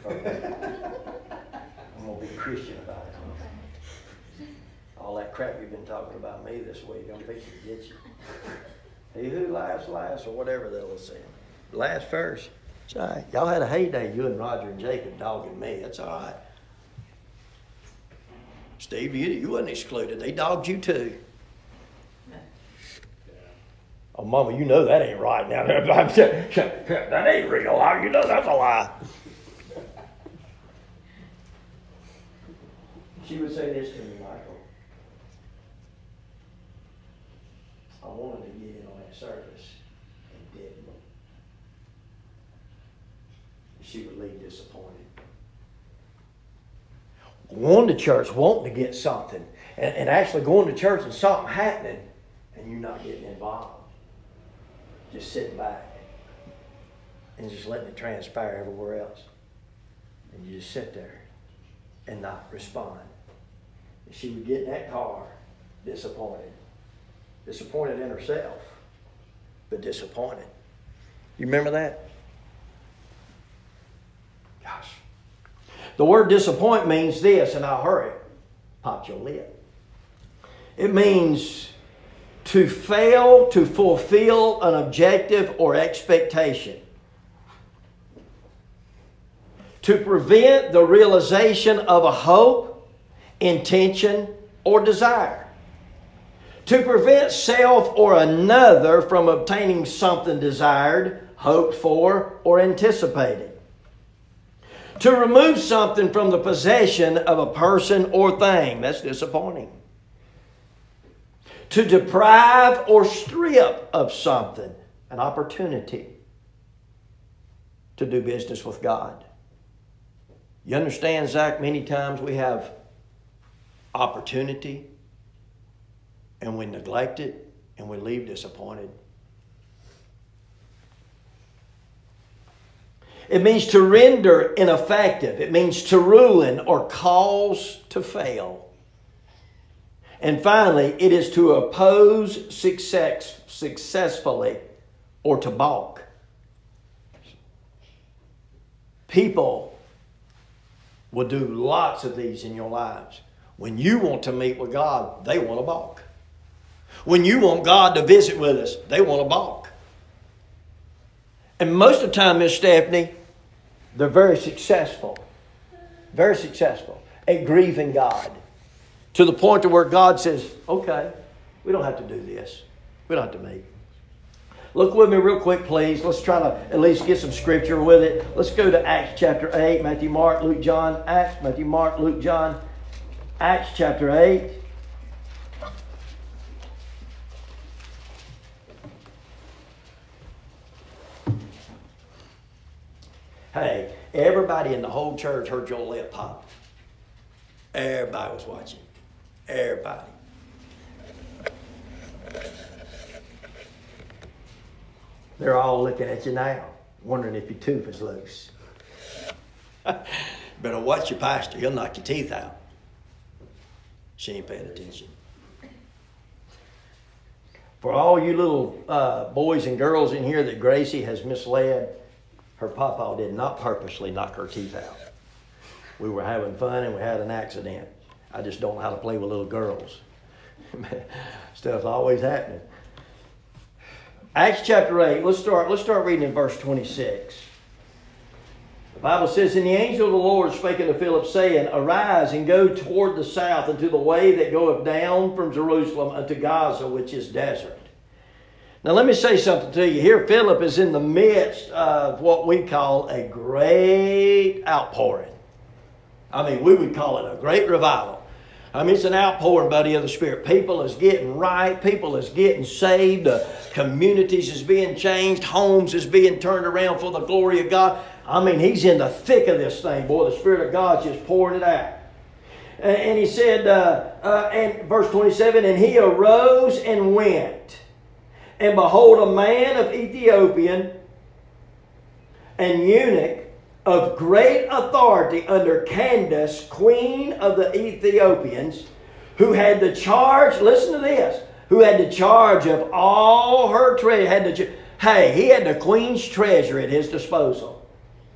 I'm going to be a Christian about it. All that crap you've been talking about me this week, I'm fixing to get you. He who laughs last, or whatever they'll say. Last first. It's all right. Y'all had a heyday, you and Roger and Jacob dogging me. That's all right. Steve, you, you wasn't excluded. They dogged you too. Oh, Mama, you know that ain't right now. That ain't real. You know that's a lie. She would say this to me, Michael. I wanted to get in on that service and didn't. She would leave disappointed. Going to church, wanting to get something, and, and actually going to church and something happening, and you're not getting involved. Just sitting back and just letting it transpire everywhere else. And you just sit there and not respond. And she would get in that car disappointed. Disappointed in herself, but disappointed. You remember that? Gosh. The word disappoint means this, and I'll hurry. Pop your lip. It means to fail to fulfill an objective or expectation. To prevent the realization of a hope, intention, or desire. To prevent self or another from obtaining something desired, hoped for, or anticipated. To remove something from the possession of a person or thing. That's disappointing. To deprive or strip of something, an opportunity to do business with God. You understand, Zach, many times we have opportunity and we neglect it and we leave disappointed. It means to render ineffective. It means to ruin or cause to fail. And finally, it is to oppose success, successfully or to balk. People will do lots of these in your lives. When you want to meet with God, they want to balk. When you want God to visit with us, they want to balk. And most of the time, Miss Stephanie, they're very successful. Very successful at grieving God. To the point to where God says, okay, we don't have to do this. We don't have to meet. Look with me real quick, please. Let's try to at least get some scripture with it. Let's go to Acts chapter eight. Matthew, Mark, Luke, John. Acts, Matthew, Mark, Luke, John. Acts chapter eight. Hey, everybody in the whole church heard your lip pop. Everybody was watching. Everybody. They're all looking at you now, wondering if your tooth is loose. Better watch your pastor. He'll knock your teeth out. She ain't paying attention. For all you little uh, boys and girls in here that Gracie has misled, her papa did not purposely knock her teeth out. We were having fun and we had an accident. I just don't know how to play with little girls. Stuff's always happening. Acts chapter eight, let's start, let's start reading in verse twenty-six. The Bible says, And the angel of the Lord spake unto Philip, saying, Arise and go toward the south unto the way that goeth down from Jerusalem unto Gaza, which is desert. Now let me say something to you. Here Philip is in the midst of what we call a great outpouring. I mean, we would call it a great revival. I mean, it's an outpouring, buddy, of the Spirit. People is getting right. People is getting saved. Uh, communities is being changed. Homes is being turned around for the glory of God. I mean, he's in the thick of this thing, boy. The Spirit of God's just pouring it out. And, and he said, uh, uh, and verse twenty-seven, And he arose and went. And behold, a man of Ethiopian, an eunuch, of great authority under Candace, queen of the Ethiopians, who had the charge, listen to this, who had the charge of all her treasure. Had the, hey, he had the queen's treasure at his disposal.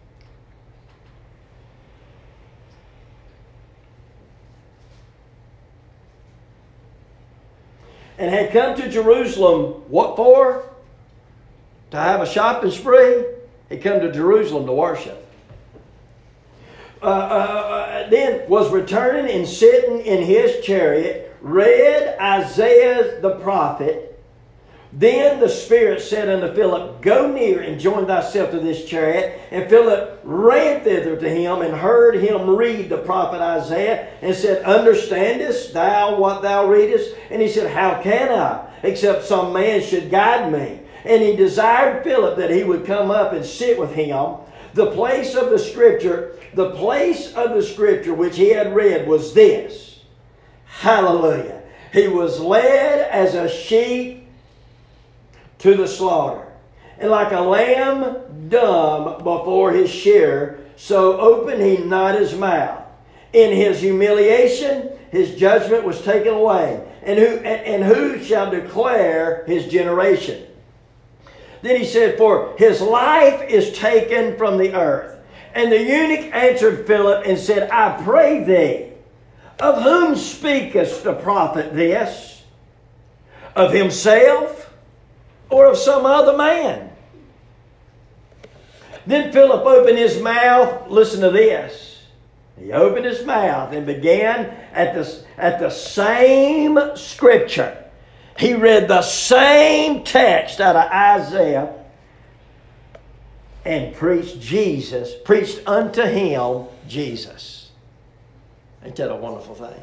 And had come to Jerusalem, what for? To have a shopping spree? He'd come to Jerusalem to worship. Uh, uh, then was returning and sitting in his chariot, read Isaiah the prophet. Then the Spirit said unto Philip, Go near and join thyself to this chariot. And Philip ran thither to him and heard him read the prophet Isaiah and said, Understandest thou what thou readest? And he said, How can I, except some man should guide me? And he desired Philip that he would come up and sit with him. The place of the scripture, the place of the scripture which he had read was this. Hallelujah. He was led as a sheep to the slaughter. And like a lamb dumb before his shearer, so opened he not his mouth. In his humiliation, his judgment was taken away. And who, and, and who shall declare his generation? Then he said, For his life is taken from the earth. And the eunuch answered Philip and said, I pray thee, of whom speakest the prophet this? Of himself or of some other man? Then Philip opened his mouth. Listen to this. He opened his mouth and began at the, at the same scripture. He read the same text out of Isaiah and preached Jesus, preached unto him Jesus. Ain't that a wonderful thing?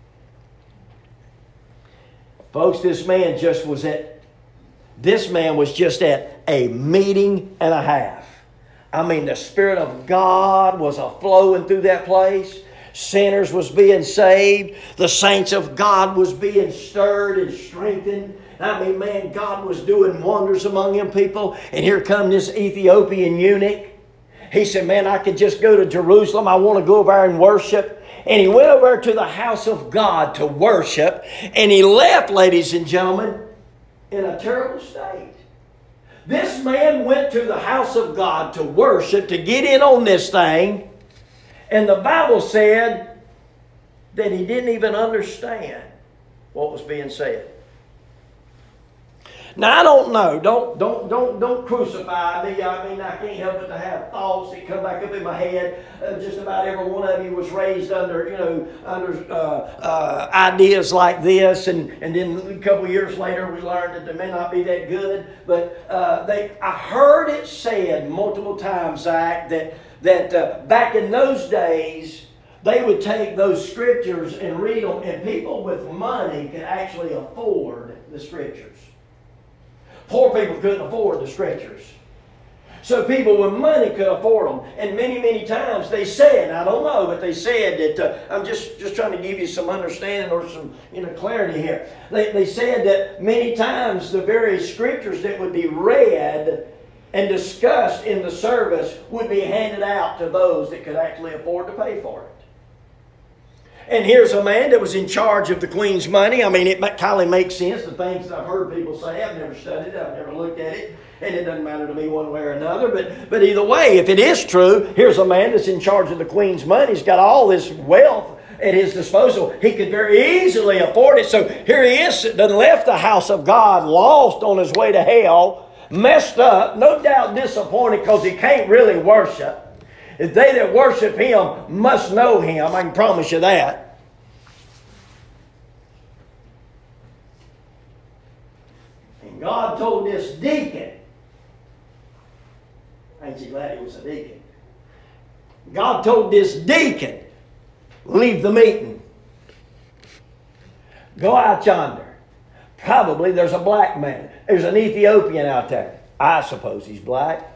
Folks, this man just was at, this man was just at a meeting and a half. I mean, the Spirit of God was a-flowing through that place. Sinners was being saved. The saints of God was being stirred and strengthened. I mean, man, God was doing wonders among them people. And here come this Ethiopian eunuch. He said, man, I could just go to Jerusalem. I want to go over there and worship. And he went over to the house of God to worship. And he left, ladies and gentlemen, in a terrible state. This man went to the house of God to worship, to get in on this thing. And the Bible said that he didn't even understand what was being said. Now, I don't know. Don't, don't, don't, don't crucify me. I mean, I can't help but to have thoughts that come back up in my head. Uh, just about every one of you was raised under, you know, under uh, uh, ideas like this. And, and then a couple of years later, we learned that they may not be that good. But uh, they, I heard it said multiple times, Zach, that, that uh, back in those days, they would take those scriptures and read them. And people with money could actually afford the scriptures. Poor people couldn't afford the scriptures. So people with money could afford them. And many, many times they said, I don't know, but they said that, uh, I'm just, just trying to give you some understanding or some you know, clarity here. They, they said that many times the very scriptures that would be read and discussed in the service would be handed out to those that could actually afford to pay for it. And here's a man that was in charge of the queen's money. I mean, it kind of makes sense, the things that I've heard people say. I've never studied it. I've never looked at it. And it doesn't matter to me one way or another. But, but either way, if it is true, here's a man that's in charge of the queen's money. He's got all this wealth at his disposal. He could very easily afford it. So here he is, that left the house of God, lost on his way to hell, messed up, no doubt disappointed because he can't really worship. If they that worship him must know him, I can promise you that. And God told this deacon, ain't you glad he was a deacon? God told this deacon, leave the meeting. Go out yonder. Probably there's a black man. There's an Ethiopian out there. I suppose he's black.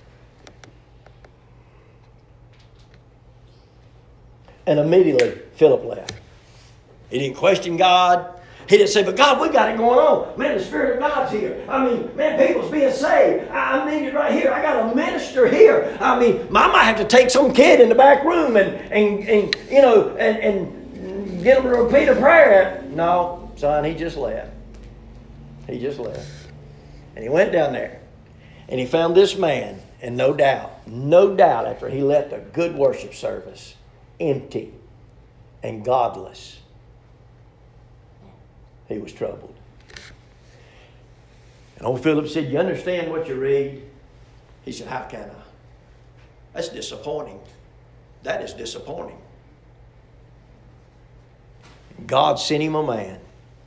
And immediately, Philip left. He didn't question God. He didn't say, but God, we got it going on. Man, the Spirit of God's here. I mean, man, people's being saved. I, I need it right here. I got a minister here. I mean, I might have to take some kid in the back room and, and, and you know, and, and get him to repeat a prayer. No, son, he just left. He just left. And he went down there. And he found this man. And no doubt, no doubt after he left a good worship service, empty and godless, he was troubled. And old Philip said, you understand what you read? He said, how can I? That's disappointing. That is disappointing. God sent him a man.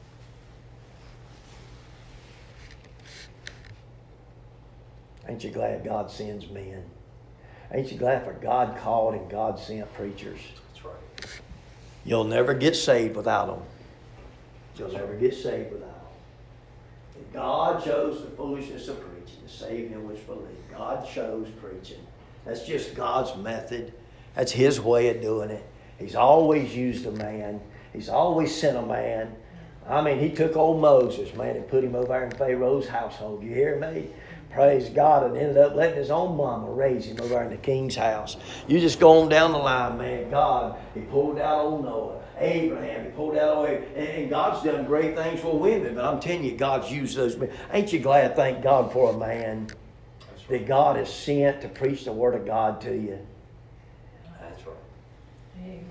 Ain't you glad God sends men? Ain't you glad for God called and God sent preachers? That's right. You'll never get saved without them. You'll never get saved without them. And God chose the foolishness of preaching to save them which believe. God chose preaching. That's just God's method. That's His way of doing it. He's always used a man. He's always sent a man. I mean, He took old Moses, man, and put him over there in Pharaoh's household. You hear me? Praise God, and ended up letting his own mama raise him over in the king's house. You just go on down the line, man. God, He pulled out old Noah. Abraham, He pulled out old Abraham. And, and God's done great things for women, but I'm telling you, God's used those men. Ain't you glad, thank God for a man that God has sent to preach the Word of God to you? That's right. Amen.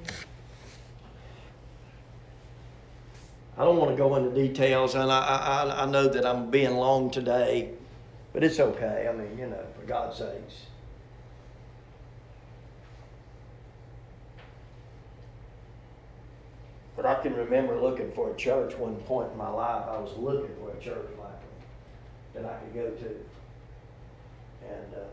I don't want to go into details, and I, I, I know that I'm being long today. But it's okay. I mean, you know, for God's sakes. But I can remember looking for a church one point in my life. I was looking for a church like that I could go to. And uh,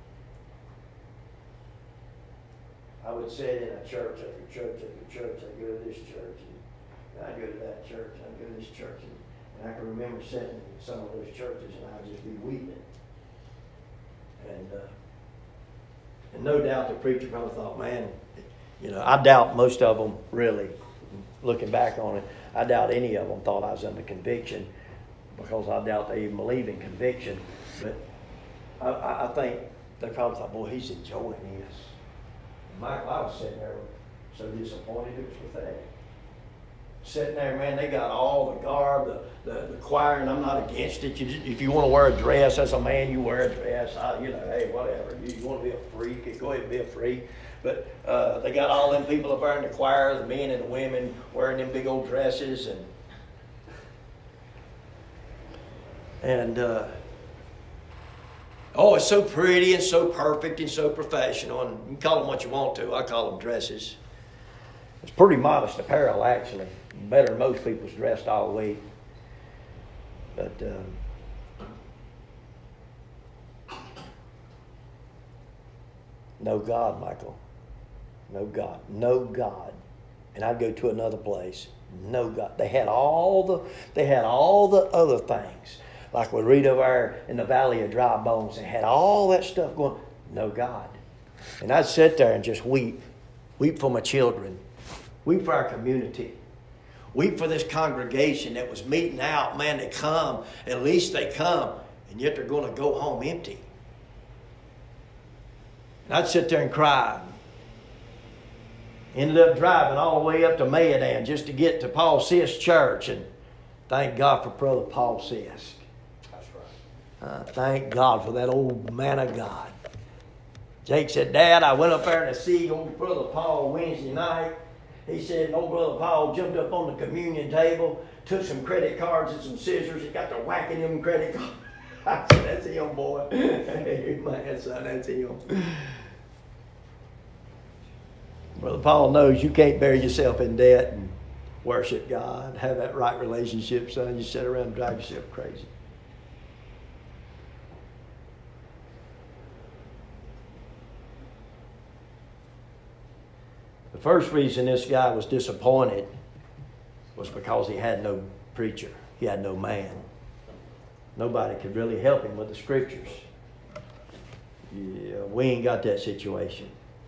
I would sit in a church after church after church. I'd go to this church, and I'd go to that church, and I'd go to this church. And, and I can remember sitting in some of those churches, and I'd just be weeping. And, uh, and no doubt the preacher probably thought, man, you know, I doubt most of them really, looking back on it, I doubt any of them thought I was under conviction, because I doubt they even believe in conviction. But I, I think they probably thought, boy, he's enjoying this. And Michael, I was sitting there so disappointed, it was pathetic. Sitting there, man, they got all the garb, the, the, the choir, and I'm not against it. You just, if you want to wear a dress, as a man, you wear a dress. I, you know, hey, whatever. You, you want to be a freak, go ahead and be a freak. But uh, they got all them people up there in the choir, the men and the women, wearing them big old dresses. And, and uh, oh, it's so pretty and so perfect and so professional. And you can call them what you want to. I call them dresses. It's pretty modest apparel, actually. Better than most people's dressed all week. But uh, no God, Michael. No God. No God. And I'd go to another place. No God. They had all the they had all the other things. Like we read over there in the Valley of Dry Bones. They had all that stuff going. No God. And I'd sit there and just weep. Weep for my children. Weep for our community. Weep for this congregation that was meeting out. Man, they come. At least they come. And yet they're going to go home empty. And I'd sit there and cry. Ended up driving all the way up to Mayodan just to get to Paul Sisk Church. And thank God for Brother Paul Sisk. That's right. Uh, thank God for that old man of God. Jake said, Dad, I went up there to see old Brother Paul Wednesday night. He said, old Brother Paul jumped up on the communion table, took some credit cards and some scissors, and got to whacking them credit cards. I said, that's him, boy. Man, son, that's him. Brother Paul knows you can't bury yourself in debt and worship God, have that right relationship, son. You sit around and drive yourself crazy. The first reason this guy was disappointed was because he had no preacher. He had no man. Nobody could really help him with the scriptures. Yeah, we ain't got that situation.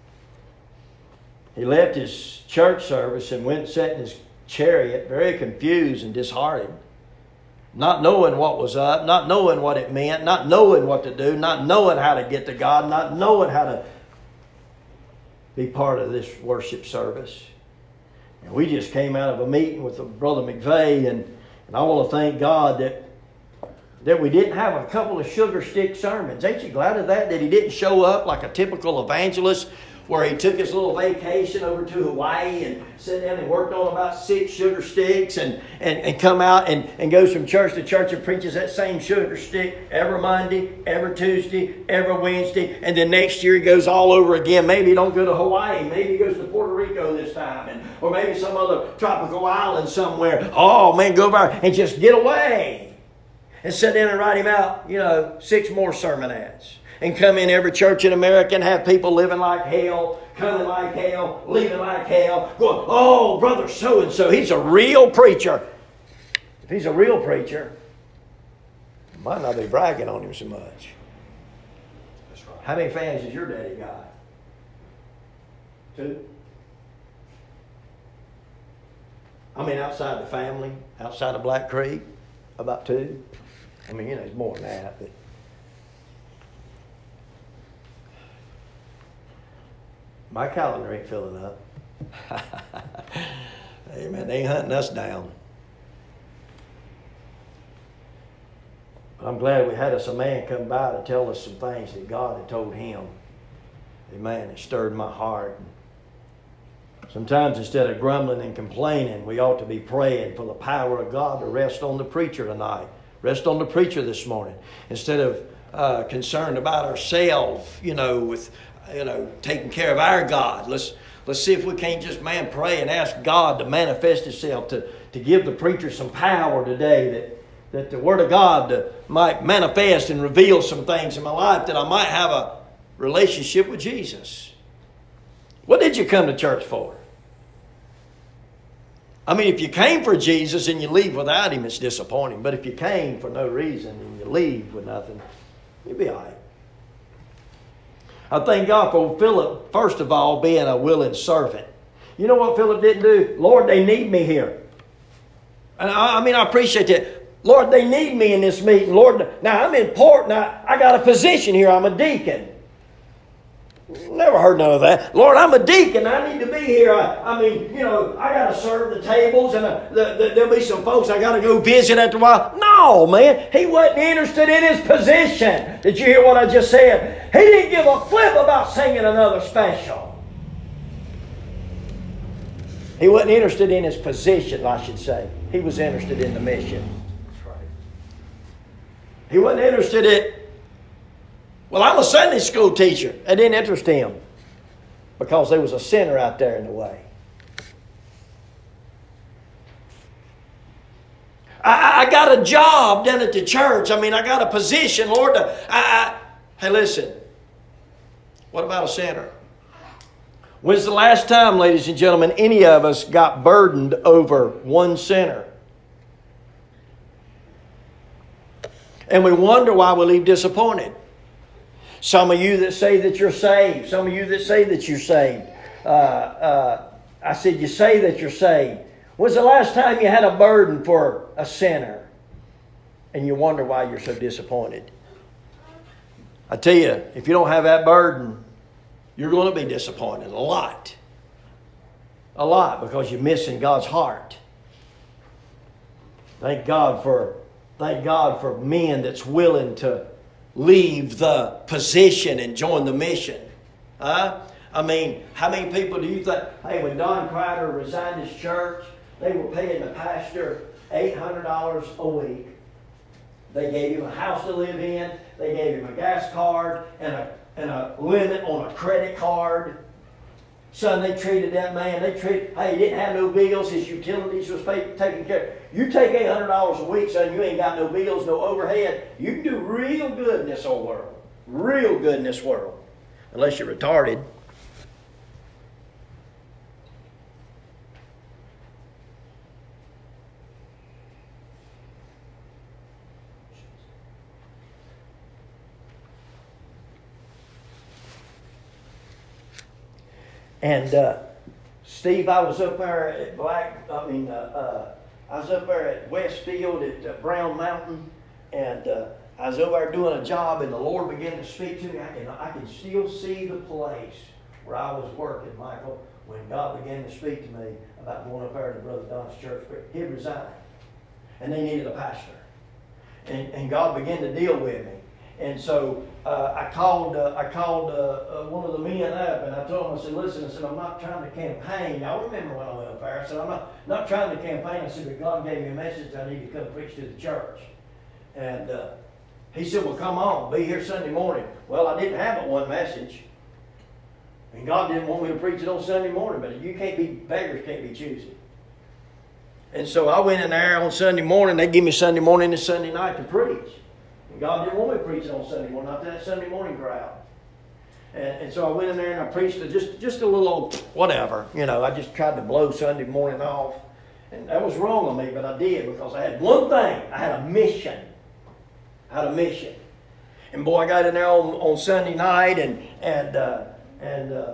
He left his church service and went and sat in his chariot, very confused and disheartened, not knowing what was up, not knowing what it meant, not knowing what to do, not knowing how to get to God, not knowing how to be part of this worship service. And we just came out of a meeting with Brother McVeigh, and, and I want to thank God that that we didn't have a couple of sugar stick sermons. Ain't you glad of that? That he didn't show up like a typical evangelist where he took his little vacation over to Hawaii and sat down and worked on about six sugar sticks and, and, and come out and, and goes from church to church and preaches that same sugar stick every Monday, every Tuesday, every Wednesday, and then next year he goes all over again. Maybe he don't go to Hawaii. Maybe he goes to Puerto Rico this time, and or maybe some other tropical island somewhere. Oh, man, go over and just get away. And sit down and write him out, you know, six more sermonettes. And come in every church in America and have people living like hell, coming like hell, leaving like hell, going, oh, brother so-and-so, he's a real preacher. If he's a real preacher, I might not be bragging on him so much. That's right. How many fans has your daddy got? Two? I mean, outside the family, outside of Black Creek, about two. I mean, you know, it's more than that, but my calendar ain't filling up. Hey, man, they ain't hunting us down. But I'm glad we had us a man come by to tell us some things that God had told him. Amen. It stirred my heart. Sometimes instead of grumbling and complaining, we ought to be praying for the power of God to rest on the preacher tonight. Rest on the preacher this morning. Instead of uh, concerned about ourselves, you know, with, you know, taking care of our God. Let's Let's see if we can't just, man, pray and ask God to manifest Himself, to, to give the preacher some power today, that, that the Word of God uh, might manifest and reveal some things in my life, that I might have a relationship with Jesus. What did you come to church for? I mean, if you came for Jesus and you leave without Him, it's disappointing. But if you came for no reason and you leave with nothing, you'll be all right. I thank God for Philip, first of all, being a willing servant. You know what Philip didn't do? Lord, they need me here. And I, I mean, I appreciate that. Lord, they need me in this meeting. Lord, now I'm important. I, I got a position here. I'm a deacon. Never heard none of that. Lord, I'm a deacon. I need to be here. I, I mean, you know, I got to serve the tables, and uh, the, the, there'll be some folks I got to go visit after a while. No, man. He wasn't interested in his position. Did you hear what I just said? He didn't give a flip about singing another special. He wasn't interested in his position, I should say. He was interested in the mission. That's right. He wasn't interested in, well, I'm a Sunday school teacher. That didn't interest him because there was a sinner out there in the way. I, I got a job down at the church. I mean, I got a position, Lord. I, I, hey, listen. What about a sinner? When's the last time, ladies and gentlemen, any of us got burdened over one sinner? And we wonder why we leave disappointed. Some of you that say that you're saved. Some of you that say that you're saved. Uh, uh, I said you say that you're saved. When's the last time you had a burden for a sinner? And you wonder why you're so disappointed. I tell you, if you don't have that burden, you're going to be disappointed a lot. A lot, because you're missing God's heart. Thank God for, thank God for men that's willing to leave the position and join the mission. Huh? I mean, how many people do you think, hey, when Don Crider resigned his church, they were paying the pastor eight hundred dollars a week. They gave him a house to live in. They gave him a gas card and a, and a limit on a credit card. Son, they treated that man, they treated, hey, he didn't have no bills, his utilities was paid, taken care of. You take eight hundred dollars a week, son, you ain't got no bills, no overhead. You can do real good in this old world. Real good in this world. Unless you're retarded. And uh, Steve, I was up there at Black, I mean, uh, uh, I was up there at Westfield at uh, Brown Mountain, and uh, I was over there doing a job, and the Lord began to speak to me. I can, I can still see the place where I was working, Michael, when God began to speak to me about going up there to Brother Don's church. But he resigned, and they needed a pastor. And, and God began to deal with me. And so uh, I called uh, I called uh, uh, one of the men up, and I told him, I said, listen, I said, I'm not trying to campaign. Y'all remember when I went up there. I said, I'm not, not trying to campaign. I said, but God gave me a message I need to come preach to the church. And uh, he said, well, come on, be here Sunday morning. Well, I didn't have but one message. And God didn't want me to preach it on Sunday morning, but you can't be, beggars can't be choosy. And so I went in there on Sunday morning. They give me Sunday morning and Sunday night to preach. God didn't want me preaching on Sunday morning, not to that Sunday morning crowd. And, and so I went in there and I preached a, just, just a little old whatever. You know, I just tried to blow Sunday morning off. And that was wrong on me, but I did because I had one thing. I had a mission. I had a mission. And boy, I got in there on, on Sunday night and, and, uh, and, uh,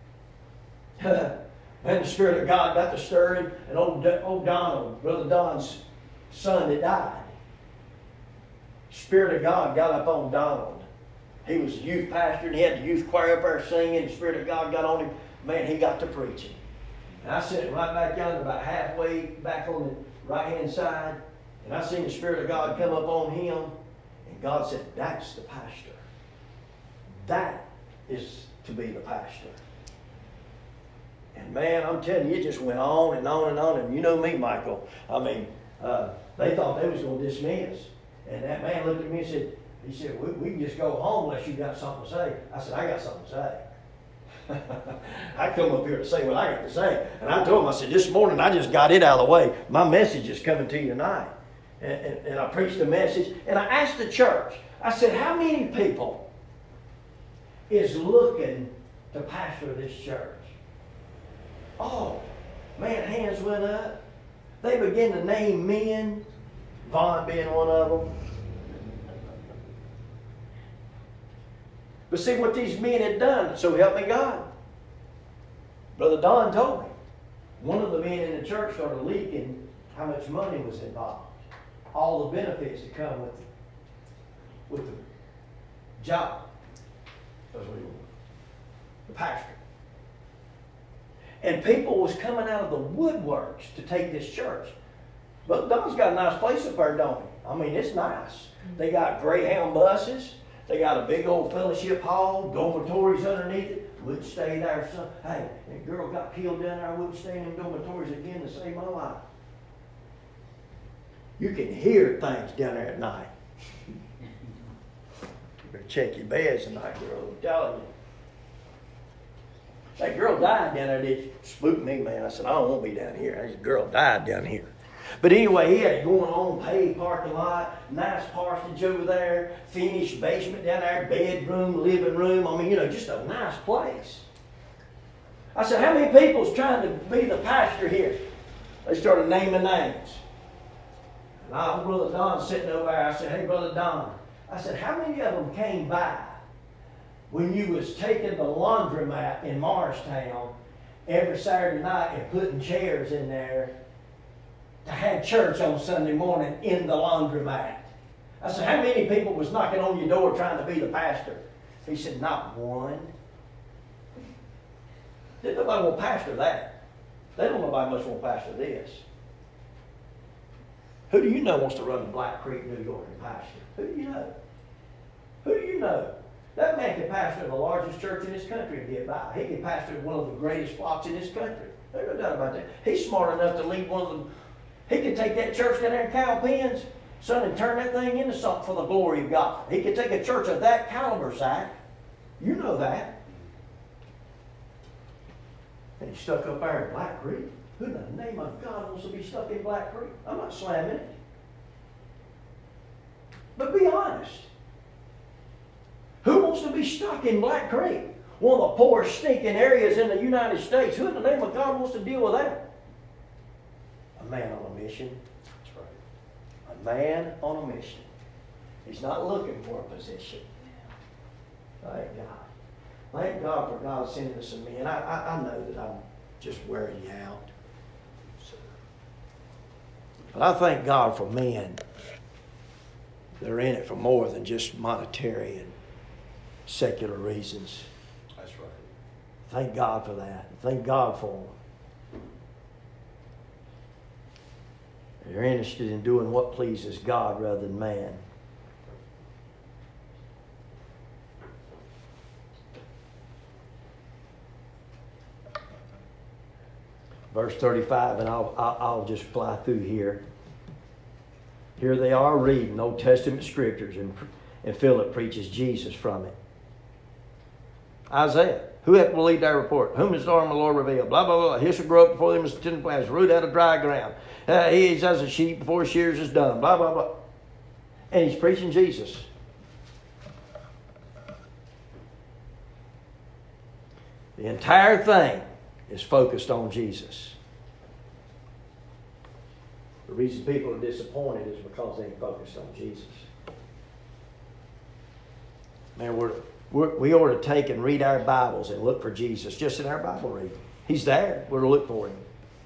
and the Spirit of God got to stirring. And old, old Donald, Brother Don's son that died. Spirit of God got up on Donald. He was a youth pastor and he had the youth choir up there singing. The Spirit of God got on him. Man, he got to preaching. And I sat right back yonder about halfway back on the right-hand side. And I seen the Spirit of God come up on him. And God said, that's the pastor. That is to be the pastor. And man, I'm telling you, it just went on and on and on. And you know me, Michael. I mean, uh, they thought they was going to dismiss. And that man looked at me and said, he said, we, we can just go home unless you got something to say. I said, I got something to say. I come up here to say what I got to say. And I told him, I said, this morning I just got it out of the way. My message is coming to you tonight. And, and, and I preached the message. And I asked the church, I said, how many people is looking to pastor this church? Oh, man, hands went up. They began to name men, Vaughn being one of them. But see what these men had done, so help me God. Brother Don told me, one of the men in the church started leaking how much money was involved. All the benefits that come with, with the job. That's what he wanted. The pastor. And people was coming out of the woodworks to take this church. But Don's got a nice place up there, don't he? I mean, it's nice. They got Greyhound buses. They got a big old fellowship hall, dormitories underneath it. Wouldn't stay there. Son. Hey, that girl got killed down there. I wouldn't stay in them dormitories again to save my life. You can hear things down there at night. You better check your beds tonight, girl. I'm telling you. That girl died down there. It spooked me, man. I said, I don't want to be down here. That girl died down here. But anyway, he had it going on, paved parking lot, nice parsonage over there, finished basement down there, bedroom, living room. I mean, you know, just a nice place. I said, how many people's trying to be the pastor here? They started naming names. And I, Brother Don sitting over there, I said, hey, Brother Don. I said, how many of them came by when you was taking the laundromat in Morristown every Saturday night and putting chairs in there to have church on Sunday morning in the laundromat? I said, how many people was knocking on your door trying to be the pastor? He said, not one. Didn't nobody want to pastor that. They don't nobody much want to pastor this. Who do you know wants to run to Black Creek, New York and pastor? Who do you know? Who do you know? That man can pastor the largest church in this country and get by. He can pastor one of the greatest flocks in this country. There's no doubt about that. He's smart enough to lead one of them. He could take that church down there in Cowpens, son, and turn that thing into something for the glory of God. He could take a church of that caliber, Zach. You know that. And he's stuck up there in Black Creek. Who in the name of God wants to be stuck in Black Creek? I'm not slamming it. But be honest. Who wants to be stuck in Black Creek? One of the poorest, stinking areas in the United States. Who in the name of God wants to deal with that? A man on a mission. That's right. A man on a mission. He's not looking for a position. Thank God. Thank God for God sending us some men. I, I, I know that I'm just wearing you out. But I thank God for men that are in it for more than just monetary and secular reasons. That's right. Thank God for that. Thank God for them. They're interested in doing what pleases God rather than man. Verse thirty-five, and I'll, I'll, I'll just fly through here. Here they are reading Old Testament scriptures, and, and Philip preaches Jesus from it. Isaiah, who hath believed our report? Whom is the arm of the Lord revealed? Blah, blah, blah. He shall grow up before them as a tender plant, root out of dry ground. Uh, he is as a sheep before shears is done. Blah, blah, blah. And he's preaching Jesus. The entire thing is focused on Jesus. The reason people are disappointed is because they ain't focused on Jesus. Man, we're, we're, we ought to take and read our Bibles and look for Jesus just in our Bible reading. He's there. We're to look for him.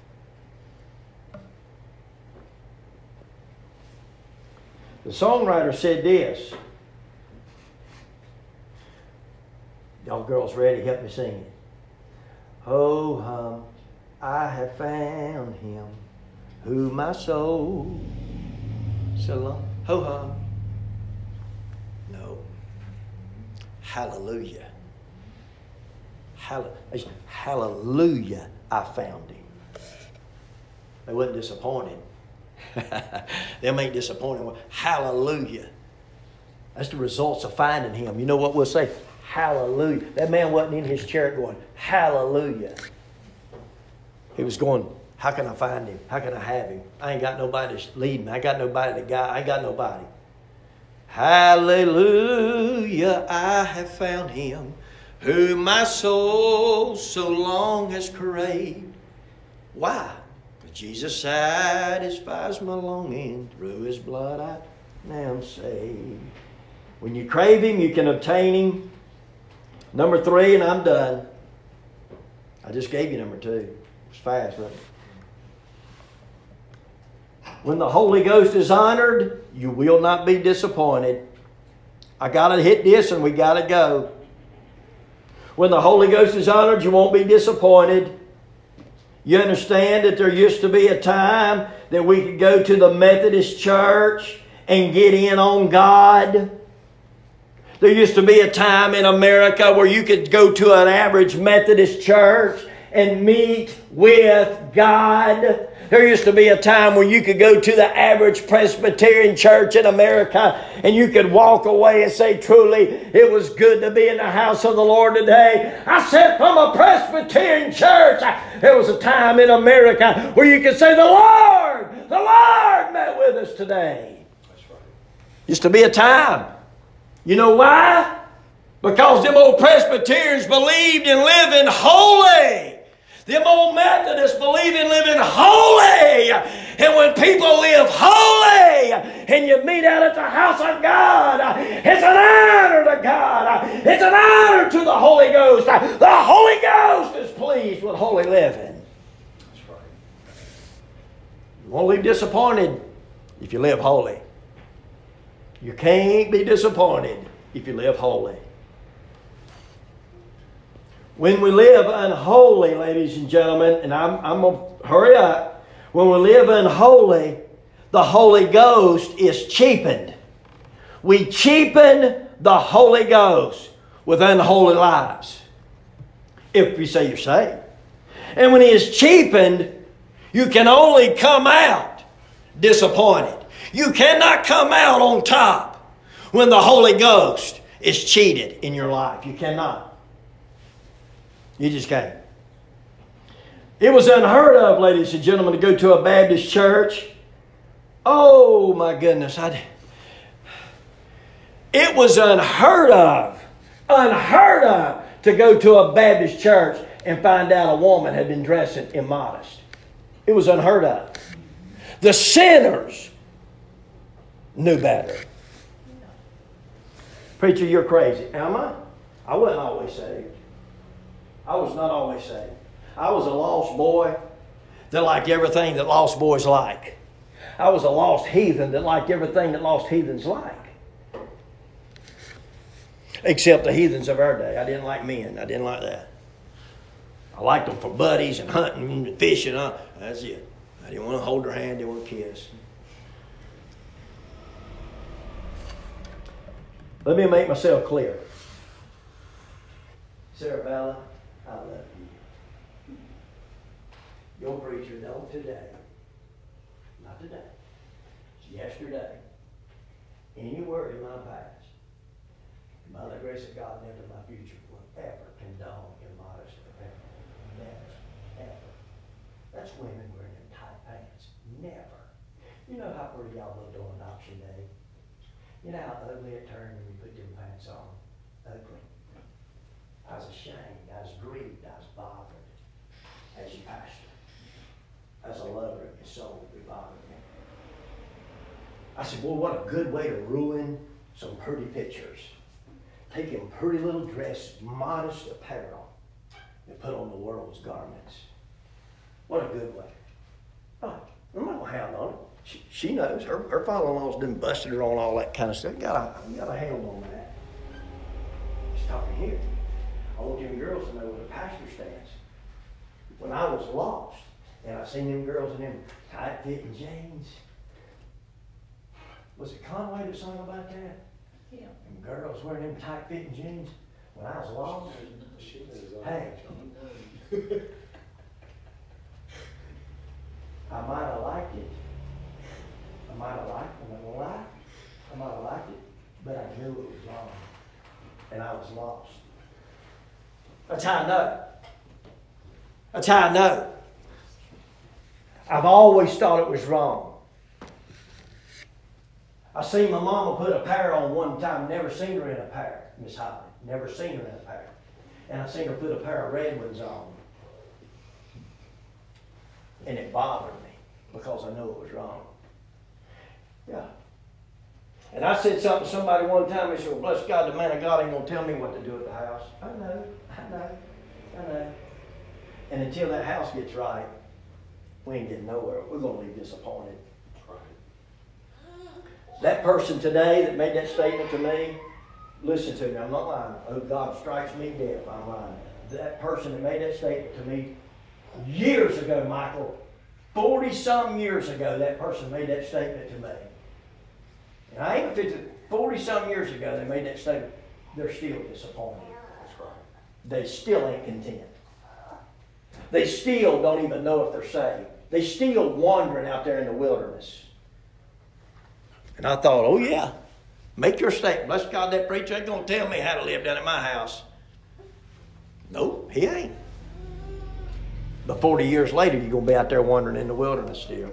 The songwriter said this. Y'all girls ready? Help me sing it. Oh, hum, I have found him, who my soul shall ho hum. No. Hallelujah. Hallelujah. Hallelujah, I found him. They wasn't disappointed. Them ain't disappointed. Hallelujah. That's the results of finding him. You know what we'll say? hallelujah. That man wasn't in his chair going, hallelujah. He was going, how can I find him? How can I have him? I ain't got nobody to lead me. I ain't got nobody to guide. I ain't got nobody. Hallelujah, I have found him, whom my soul so long has craved. Why? Because Jesus satisfies my longing. Through his blood I now am saved. When you crave him, you can obtain him. Number three, and I'm done. I just gave you number two. It's fast, wasn't it? When the Holy Ghost is honored, you will not be disappointed. I got to hit this and we got to go. When the Holy Ghost is honored, you won't be disappointed. You understand that there used to be a time that we could go to the Methodist church and get in on God. There used to be a time in America where you could go to an average Methodist church and meet with God. There used to be a time when you could go to the average Presbyterian church in America and you could walk away and say, truly, it was good to be in the house of the Lord today. I said from a Presbyterian church, there was a time in America where you could say, the Lord, the Lord met with us today. That's right. Used to be a time. You know why? Because them old Presbyterians believed in living holy. Them old Methodists believe in living holy. And when people live holy and you meet out at the house of God, it's an honor to God. It's an honor to the Holy Ghost. The Holy Ghost is pleased with holy living. That's right. You won't leave disappointed if you live holy. You can't be disappointed if you live holy. When we live unholy, ladies and gentlemen, and I'm, I'm going to hurry up. When we live unholy, the Holy Ghost is cheapened. We cheapen the Holy Ghost with unholy lives. If you say you're saved. And when He is cheapened, you can only come out disappointed. You cannot come out on top when the Holy Ghost is cheated in your life. You cannot. You just can't. It was unheard of, ladies and gentlemen, to go to a Baptist church. Oh, my goodness. I, it was unheard of, unheard of to go to a Baptist church and find out a woman had been dressing immodest. It was unheard of. The sinners knew better. Preacher, you're crazy. Am I? I wasn't always saved. I was not always saved. I was a lost boy that liked everything that lost boys like. I was a lost heathen that liked everything that lost heathens like. Except the heathens of our day. I didn't like men. I didn't like that. I liked them for buddies and hunting and fishing. That's it. I didn't want to hold their hand. Didn't want to kiss. Let me make myself clear. Sarah Bella, I love you. Your preacher, no today, not today, it's yesterday, anywhere in my past, by the grace of God and into my future, will ever condone immodest apparel. Never, ever. That's women wearing them tight pants. Never. You know how pretty y'all looked on adoption day? You know how ugly it turned when you put them pants on? Ugly. I was ashamed. I was grieved. I was bothered. As your pastor. As a lover of your soul, it bothered me. I said, boy, what a good way to ruin some pretty pictures. Taking pretty little dress, modest apparel, and put on the world's garments. What a good way. Oh, I'm not going to hound on it. She, she knows. Her, her father-in-law's done busted her on all that kind of stuff. You got a, you got a handle on that. Just talking here. I want them girls to know where the pastor stands. When I was lost, and I seen them girls in them tight-fitting jeans. Was it Conway that sung about that? Yeah. Them girls wearing them tight-fitting jeans. When I was lost, hey. I might have liked it. I might have liked it. I'm not gonna lie. I might have liked it, but I knew it was wrong. and I was lost. That's how I know. That's how I know. I've always thought it was wrong. I seen my mama put a pair on one time. Never seen her in a pair, Miss Holly. Never seen her in a pair. And I seen her put a pair of red ones on. And it bothered me because I knew it was wrong. Yeah. And I said something to somebody one time. They said, well, bless God, the man of God ain't going to tell me what to do at the house. I know, I know, I know. And until that house gets right, we ain't getting nowhere. We're going to be disappointed. That person today that made that statement to me, listen to me, I'm not lying. Oh, God strikes me dead if I'm lying. That person that made that statement to me years ago, Michael, forty-some years ago, that person made that statement to me. And I ain't fifty, forty-some years ago, they made that statement. They're still disappointed. That's right. They still ain't content. They still don't even know if they're saved. They still wandering out there in the wilderness. And I thought, oh yeah, make your statement. Bless God, that preacher ain't going to tell me how to live down at my house. Nope, he ain't. But forty years later, you're going to be out there wandering in the wilderness still.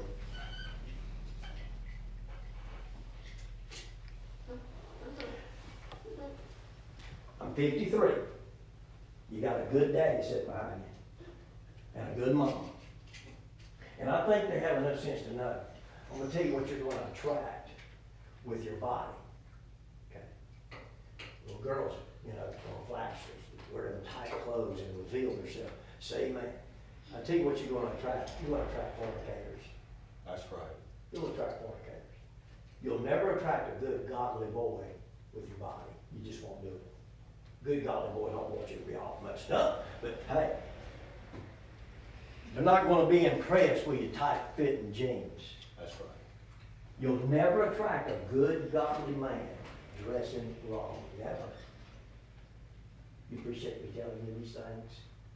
I'm fifty-three. You got a good daddy sitting behind you. And a good mom. And I think they have enough sense to know. I'm going to tell you what you're going to attract with your body. Okay. Little girls, you know, on flashers, wear them tight clothes and reveal themselves. Say amen. I tell you what you're going to attract. You're going to attract fornicators. That's right. You'll attract fornicators. You'll never attract a good, godly boy with your body. You just won't do it. Good, godly boy don't want you to be all messed up. But hey, they're not going to be impressed with your tight-fitting jeans. That's right. You'll never attract a good, godly man dressing wrong. Never. You appreciate me telling you these things?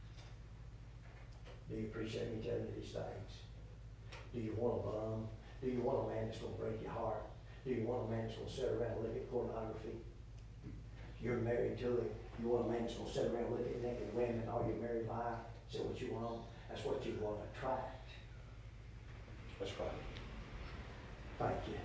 Do you appreciate me telling you these things? Do you want a bum? Do you want a man that's going to break your heart? Do you want a man that's going to sit around and look at pornography? You're married to him. You want a man that's going to sit around and look at naked women all your married life? Is that what you want? That's what you want to attract. That's right. Thank you.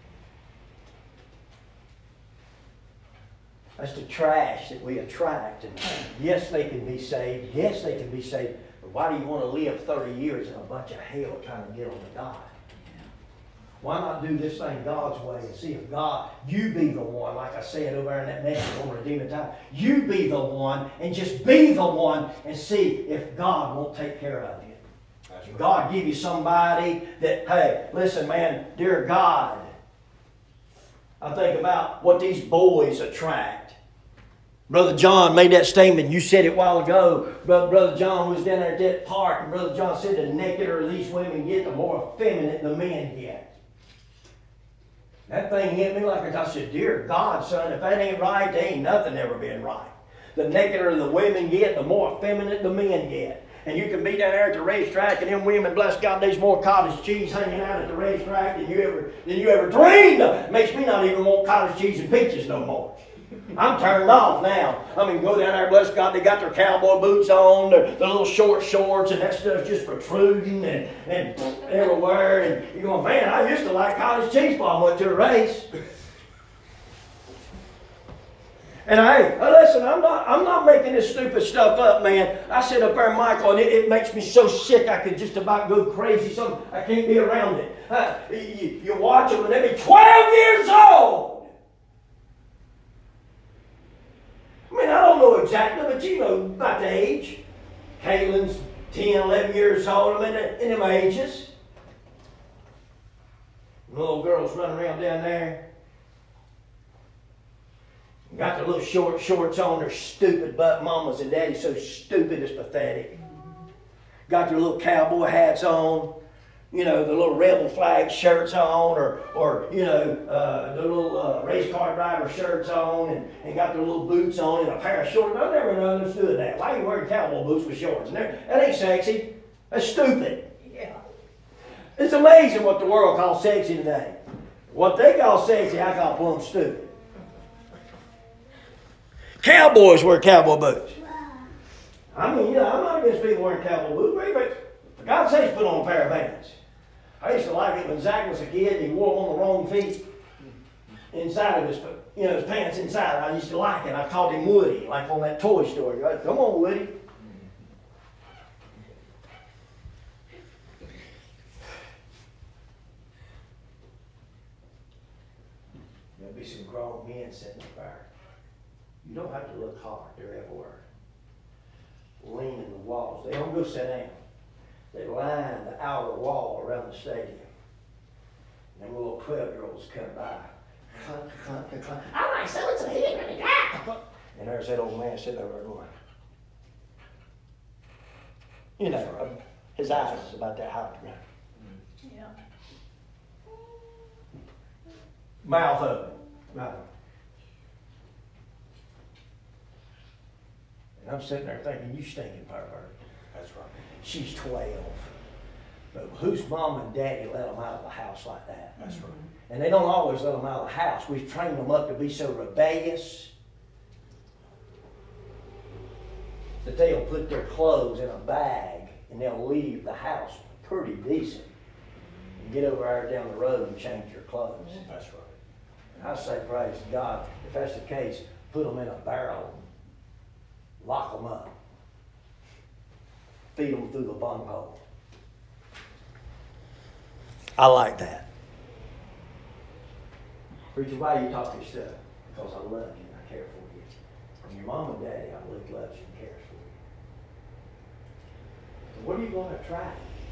That's the trash that we attract. And yes, they can be saved. Yes, they can be saved. But why do you want to live thirty years in a bunch of hell trying to get on to God? Why not do this thing God's way and see if God, you be the one, like I said over there in that message on Redeeming Time, you be the one and just be the one and see if God won't take care of you. That's right. God give you somebody that, hey, listen, man, dear God, I think about what these boys attract. Brother John made that statement. You said it a while ago. Brother, Brother John was down there at that park, and Brother John said the nakeder these women get, the more effeminate the men get. That thing hit me like I said, dear God, son, if that ain't right, there ain't nothing ever been right. The nakeder the women get, the more effeminate the men get. And you can be down there at the racetrack, and them women, bless God, there's more cottage cheese hanging out at the racetrack than you ever than you ever dreamed of. Makes me not even want cottage cheese and peaches no more. I'm turned off now. I mean, go down there, bless God, they got their cowboy boots on, their, their little short shorts, and that stuff's just protruding and, and everywhere. And you're going, man, I used to like cottage cheese before I went to a race. And hey, listen, I'm not I'm not making this stupid stuff up, man. I sit up there, Michael, and it, it makes me so sick I could just about go crazy. So I can't be around it. Uh, you, you watch them, and they be twelve years old. I mean, I don't know exactly, but you know about the age. Kaylin's ten, eleven years old. I'm in, the, in them ages. The little girls running around down there. Got their little short shorts on, their stupid butt mamas and daddies so stupid it's pathetic. Got their little cowboy hats on, you know, the little rebel flag shirts on, or, or you know, uh, the little uh, race car driver shirts on, and, and got their little boots on and a pair of shorts. I never understood that. Why are you wearing cowboy boots with shorts? That ain't sexy. That's stupid. Yeah. It's amazing what the world calls sexy today. What they call sexy, I call plumb stupid. Cowboys wear cowboy boots. I mean, you know, I'm not against people wearing cowboy boots, but for God's sake, put on a pair of Vans. I used to like it when Zach was a kid and he wore them on the wrong feet inside of his, you know, his pants inside. I used to like it. I called him Woody, like on that Toy Story. Right? Come on, Woody. There'll be some grown men sitting up there. You don't have to look hard. They're everywhere. Leaning the walls. They don't go sit down. They line the outer wall around the stadium. And them little twelve-year-olds come by. Clunk, clunk, clunk. I like selling some head right now. And there's that old man sitting over there going, you know, right. His eyes is about that high. Yeah. Mouth open. Mouth open. And I'm sitting there thinking, you stinking pervert. That's right. She's twelve. But whose mom and daddy let them out of the house like that? That's right. And they don't always let them out of the house. We've trained them up to be so rebellious that they'll put their clothes in a bag and they'll leave the house pretty decent and get over there down the road and change their clothes. That's right. And I say, praise God, if that's the case, put them in a barrel, lock them up, feed them through the bunghole. I like that. Preacher, why you talk this stuff? Because I love you and I care for you. And your mom and daddy, I believe, loves you and cares for you. So what are you going to try?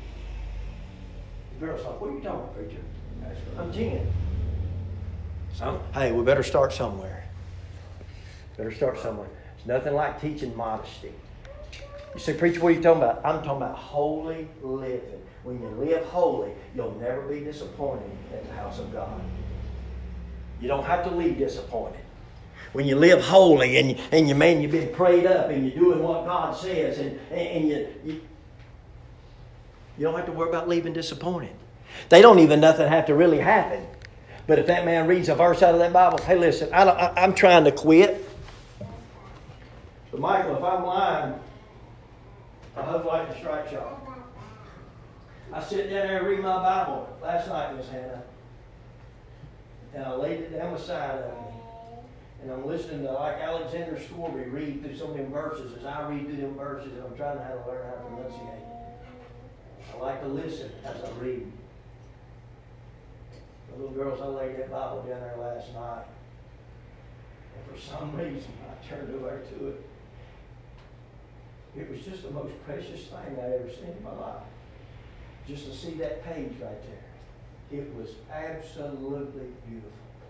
The girl's like, what are you talking about, preacher? I'm ten. Some, hey, we better start somewhere. Better start somewhere. It's nothing like teaching modesty. You say, preacher, what are you talking about? I'm talking about holy living. When you live holy, you'll never be disappointed in the house of God. You don't have to leave disappointed. When you live holy and you, and you man, you've been prayed up and you're doing what God says and, and, and you, you you don't have to worry about leaving disappointed. They don't even nothing have to really happen. But if that man reads a verse out of that Bible, hey, listen, I don't, I, I'm trying to quit. But Michael, if I'm lying, I hope like to strike y'all. I sit down there and read my Bible last night, Miss Hannah. And I laid it down beside of me. And I'm listening to like Alexander Scorby read through some of them verses as I read through them verses, and I'm trying to how to learn how to pronunciate. I like to listen as I read. The little girls, I laid that Bible down there last night. And for some reason, I turned over to it. It was just the most precious thing I ever seen in my life. Just to see that page right there. It was absolutely beautiful.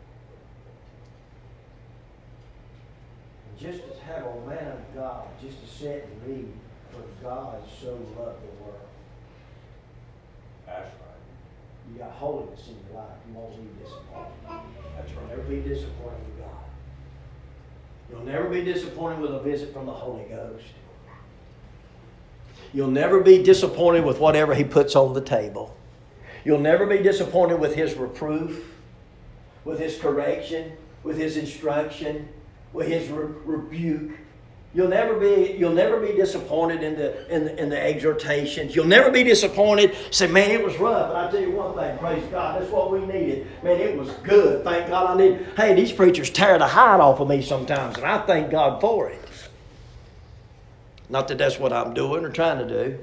And just to have a man of God, just to sit and read, for God so loved the world. That's right. You got holiness in your life. You won't be disappointed. That's You'll right. never be disappointed with God. You'll never be disappointed with a visit from the Holy Ghost. You'll never be disappointed with whatever He puts on the table. You'll never be disappointed with His reproof, with His correction, with His instruction, with His re- rebuke. You'll never be, you'll never be disappointed in the, in the in the exhortations. You'll never be disappointed. Say, man, it was rough. But I tell you one thing, praise God, that's what we needed. Man, it was good. Thank God I need. Hey, these preachers tear the hide off of me sometimes, and I thank God for it. Not that that's what I'm doing or trying to do.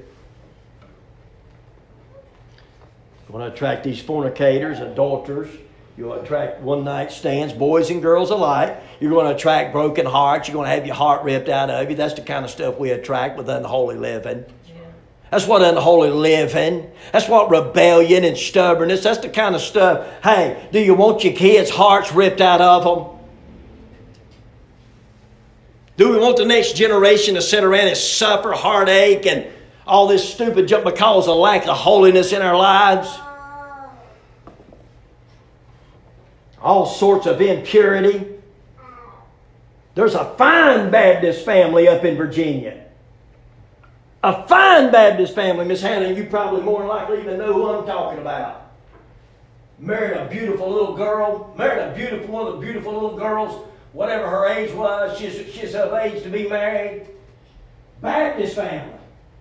You want to attract these fornicators, adulterers. You want to attract one-night stands, boys and girls alike. You're going to attract broken hearts. You're going to have your heart ripped out of you. That's the kind of stuff we attract with unholy living. Yeah. That's what unholy living. That's what rebellion and stubbornness. That's the kind of stuff. Hey, do you want your kids' hearts ripped out of them? Do we want the next generation to sit around and suffer heartache and all this stupid junk because of lack of holiness in our lives? All sorts of impurity. There's a fine Baptist family up in Virginia. A fine Baptist family, Miss Hannah, you probably more than likely even know who I'm talking about. Married a beautiful little girl. Married a beautiful, one of the beautiful little girls whatever her age was, she's, she's of age to be married. Baptist family.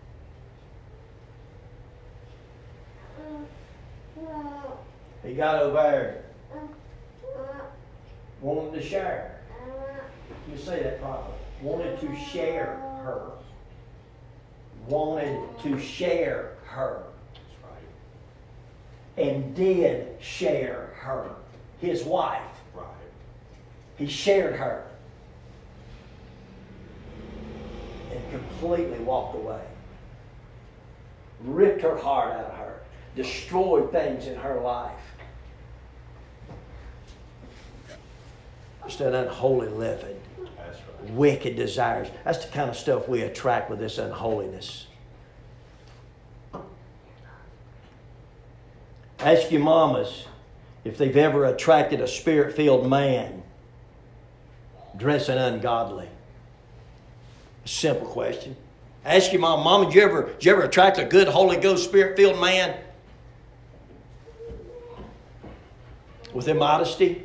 He got over there wanting to share. You say that properly. Wanted to share her. Wanted to share her. That's right. And did share her. His wife. Right. He shared her. And completely walked away. Ripped her heart out of her. Destroyed things in her life. Just that unholy living. That's right. Wicked desires. That's the kind of stuff we attract with this unholiness. Ask your mamas if they've ever attracted a spirit-filled man dressing ungodly. A simple question. Ask your mom, Mama, did you ever, did you ever attract a good Holy Ghost spirit-filled man? With immodesty?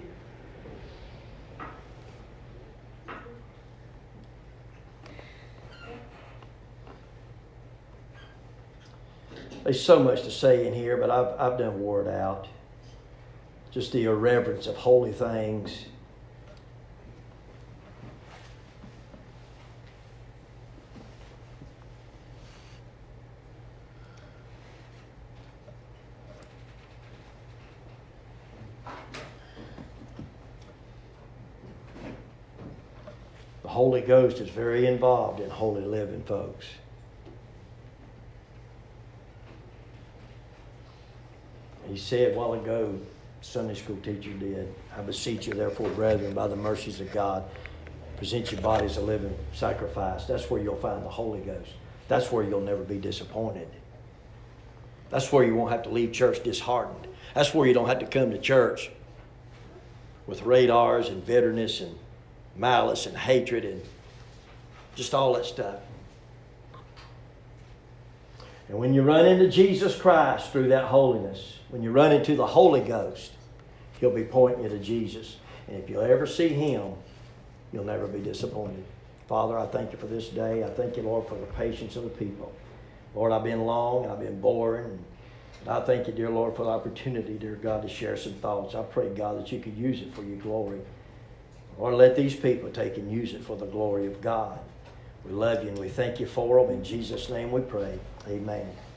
There's so much to say in here, but I've, I've done wore it out. Just the irreverence of holy things. The Holy Ghost is very involved in holy living, folks. He said a while ago, Sunday school teacher did, I beseech you therefore, brethren, by the mercies of God, present your bodies a living sacrifice. That's where you'll find the Holy Ghost. That's where you'll never be disappointed. That's where you won't have to leave church disheartened. That's where you don't have to come to church with radars and bitterness and malice and hatred and just all that stuff. And when you run into Jesus Christ through that holiness, when you run into the Holy Ghost, He'll be pointing you to Jesus. And if you'll ever see Him, you'll never be disappointed. Father, I thank you for this day. I thank you, Lord, for the patience of the people. Lord, I've been long and I've been boring. And I thank you, dear Lord, for the opportunity, dear God, to share some thoughts. I pray, God, that you could use it for your glory. Lord, let these people take and use it for the glory of God. We love you and we thank you for them. In Jesus' name we pray. Amen.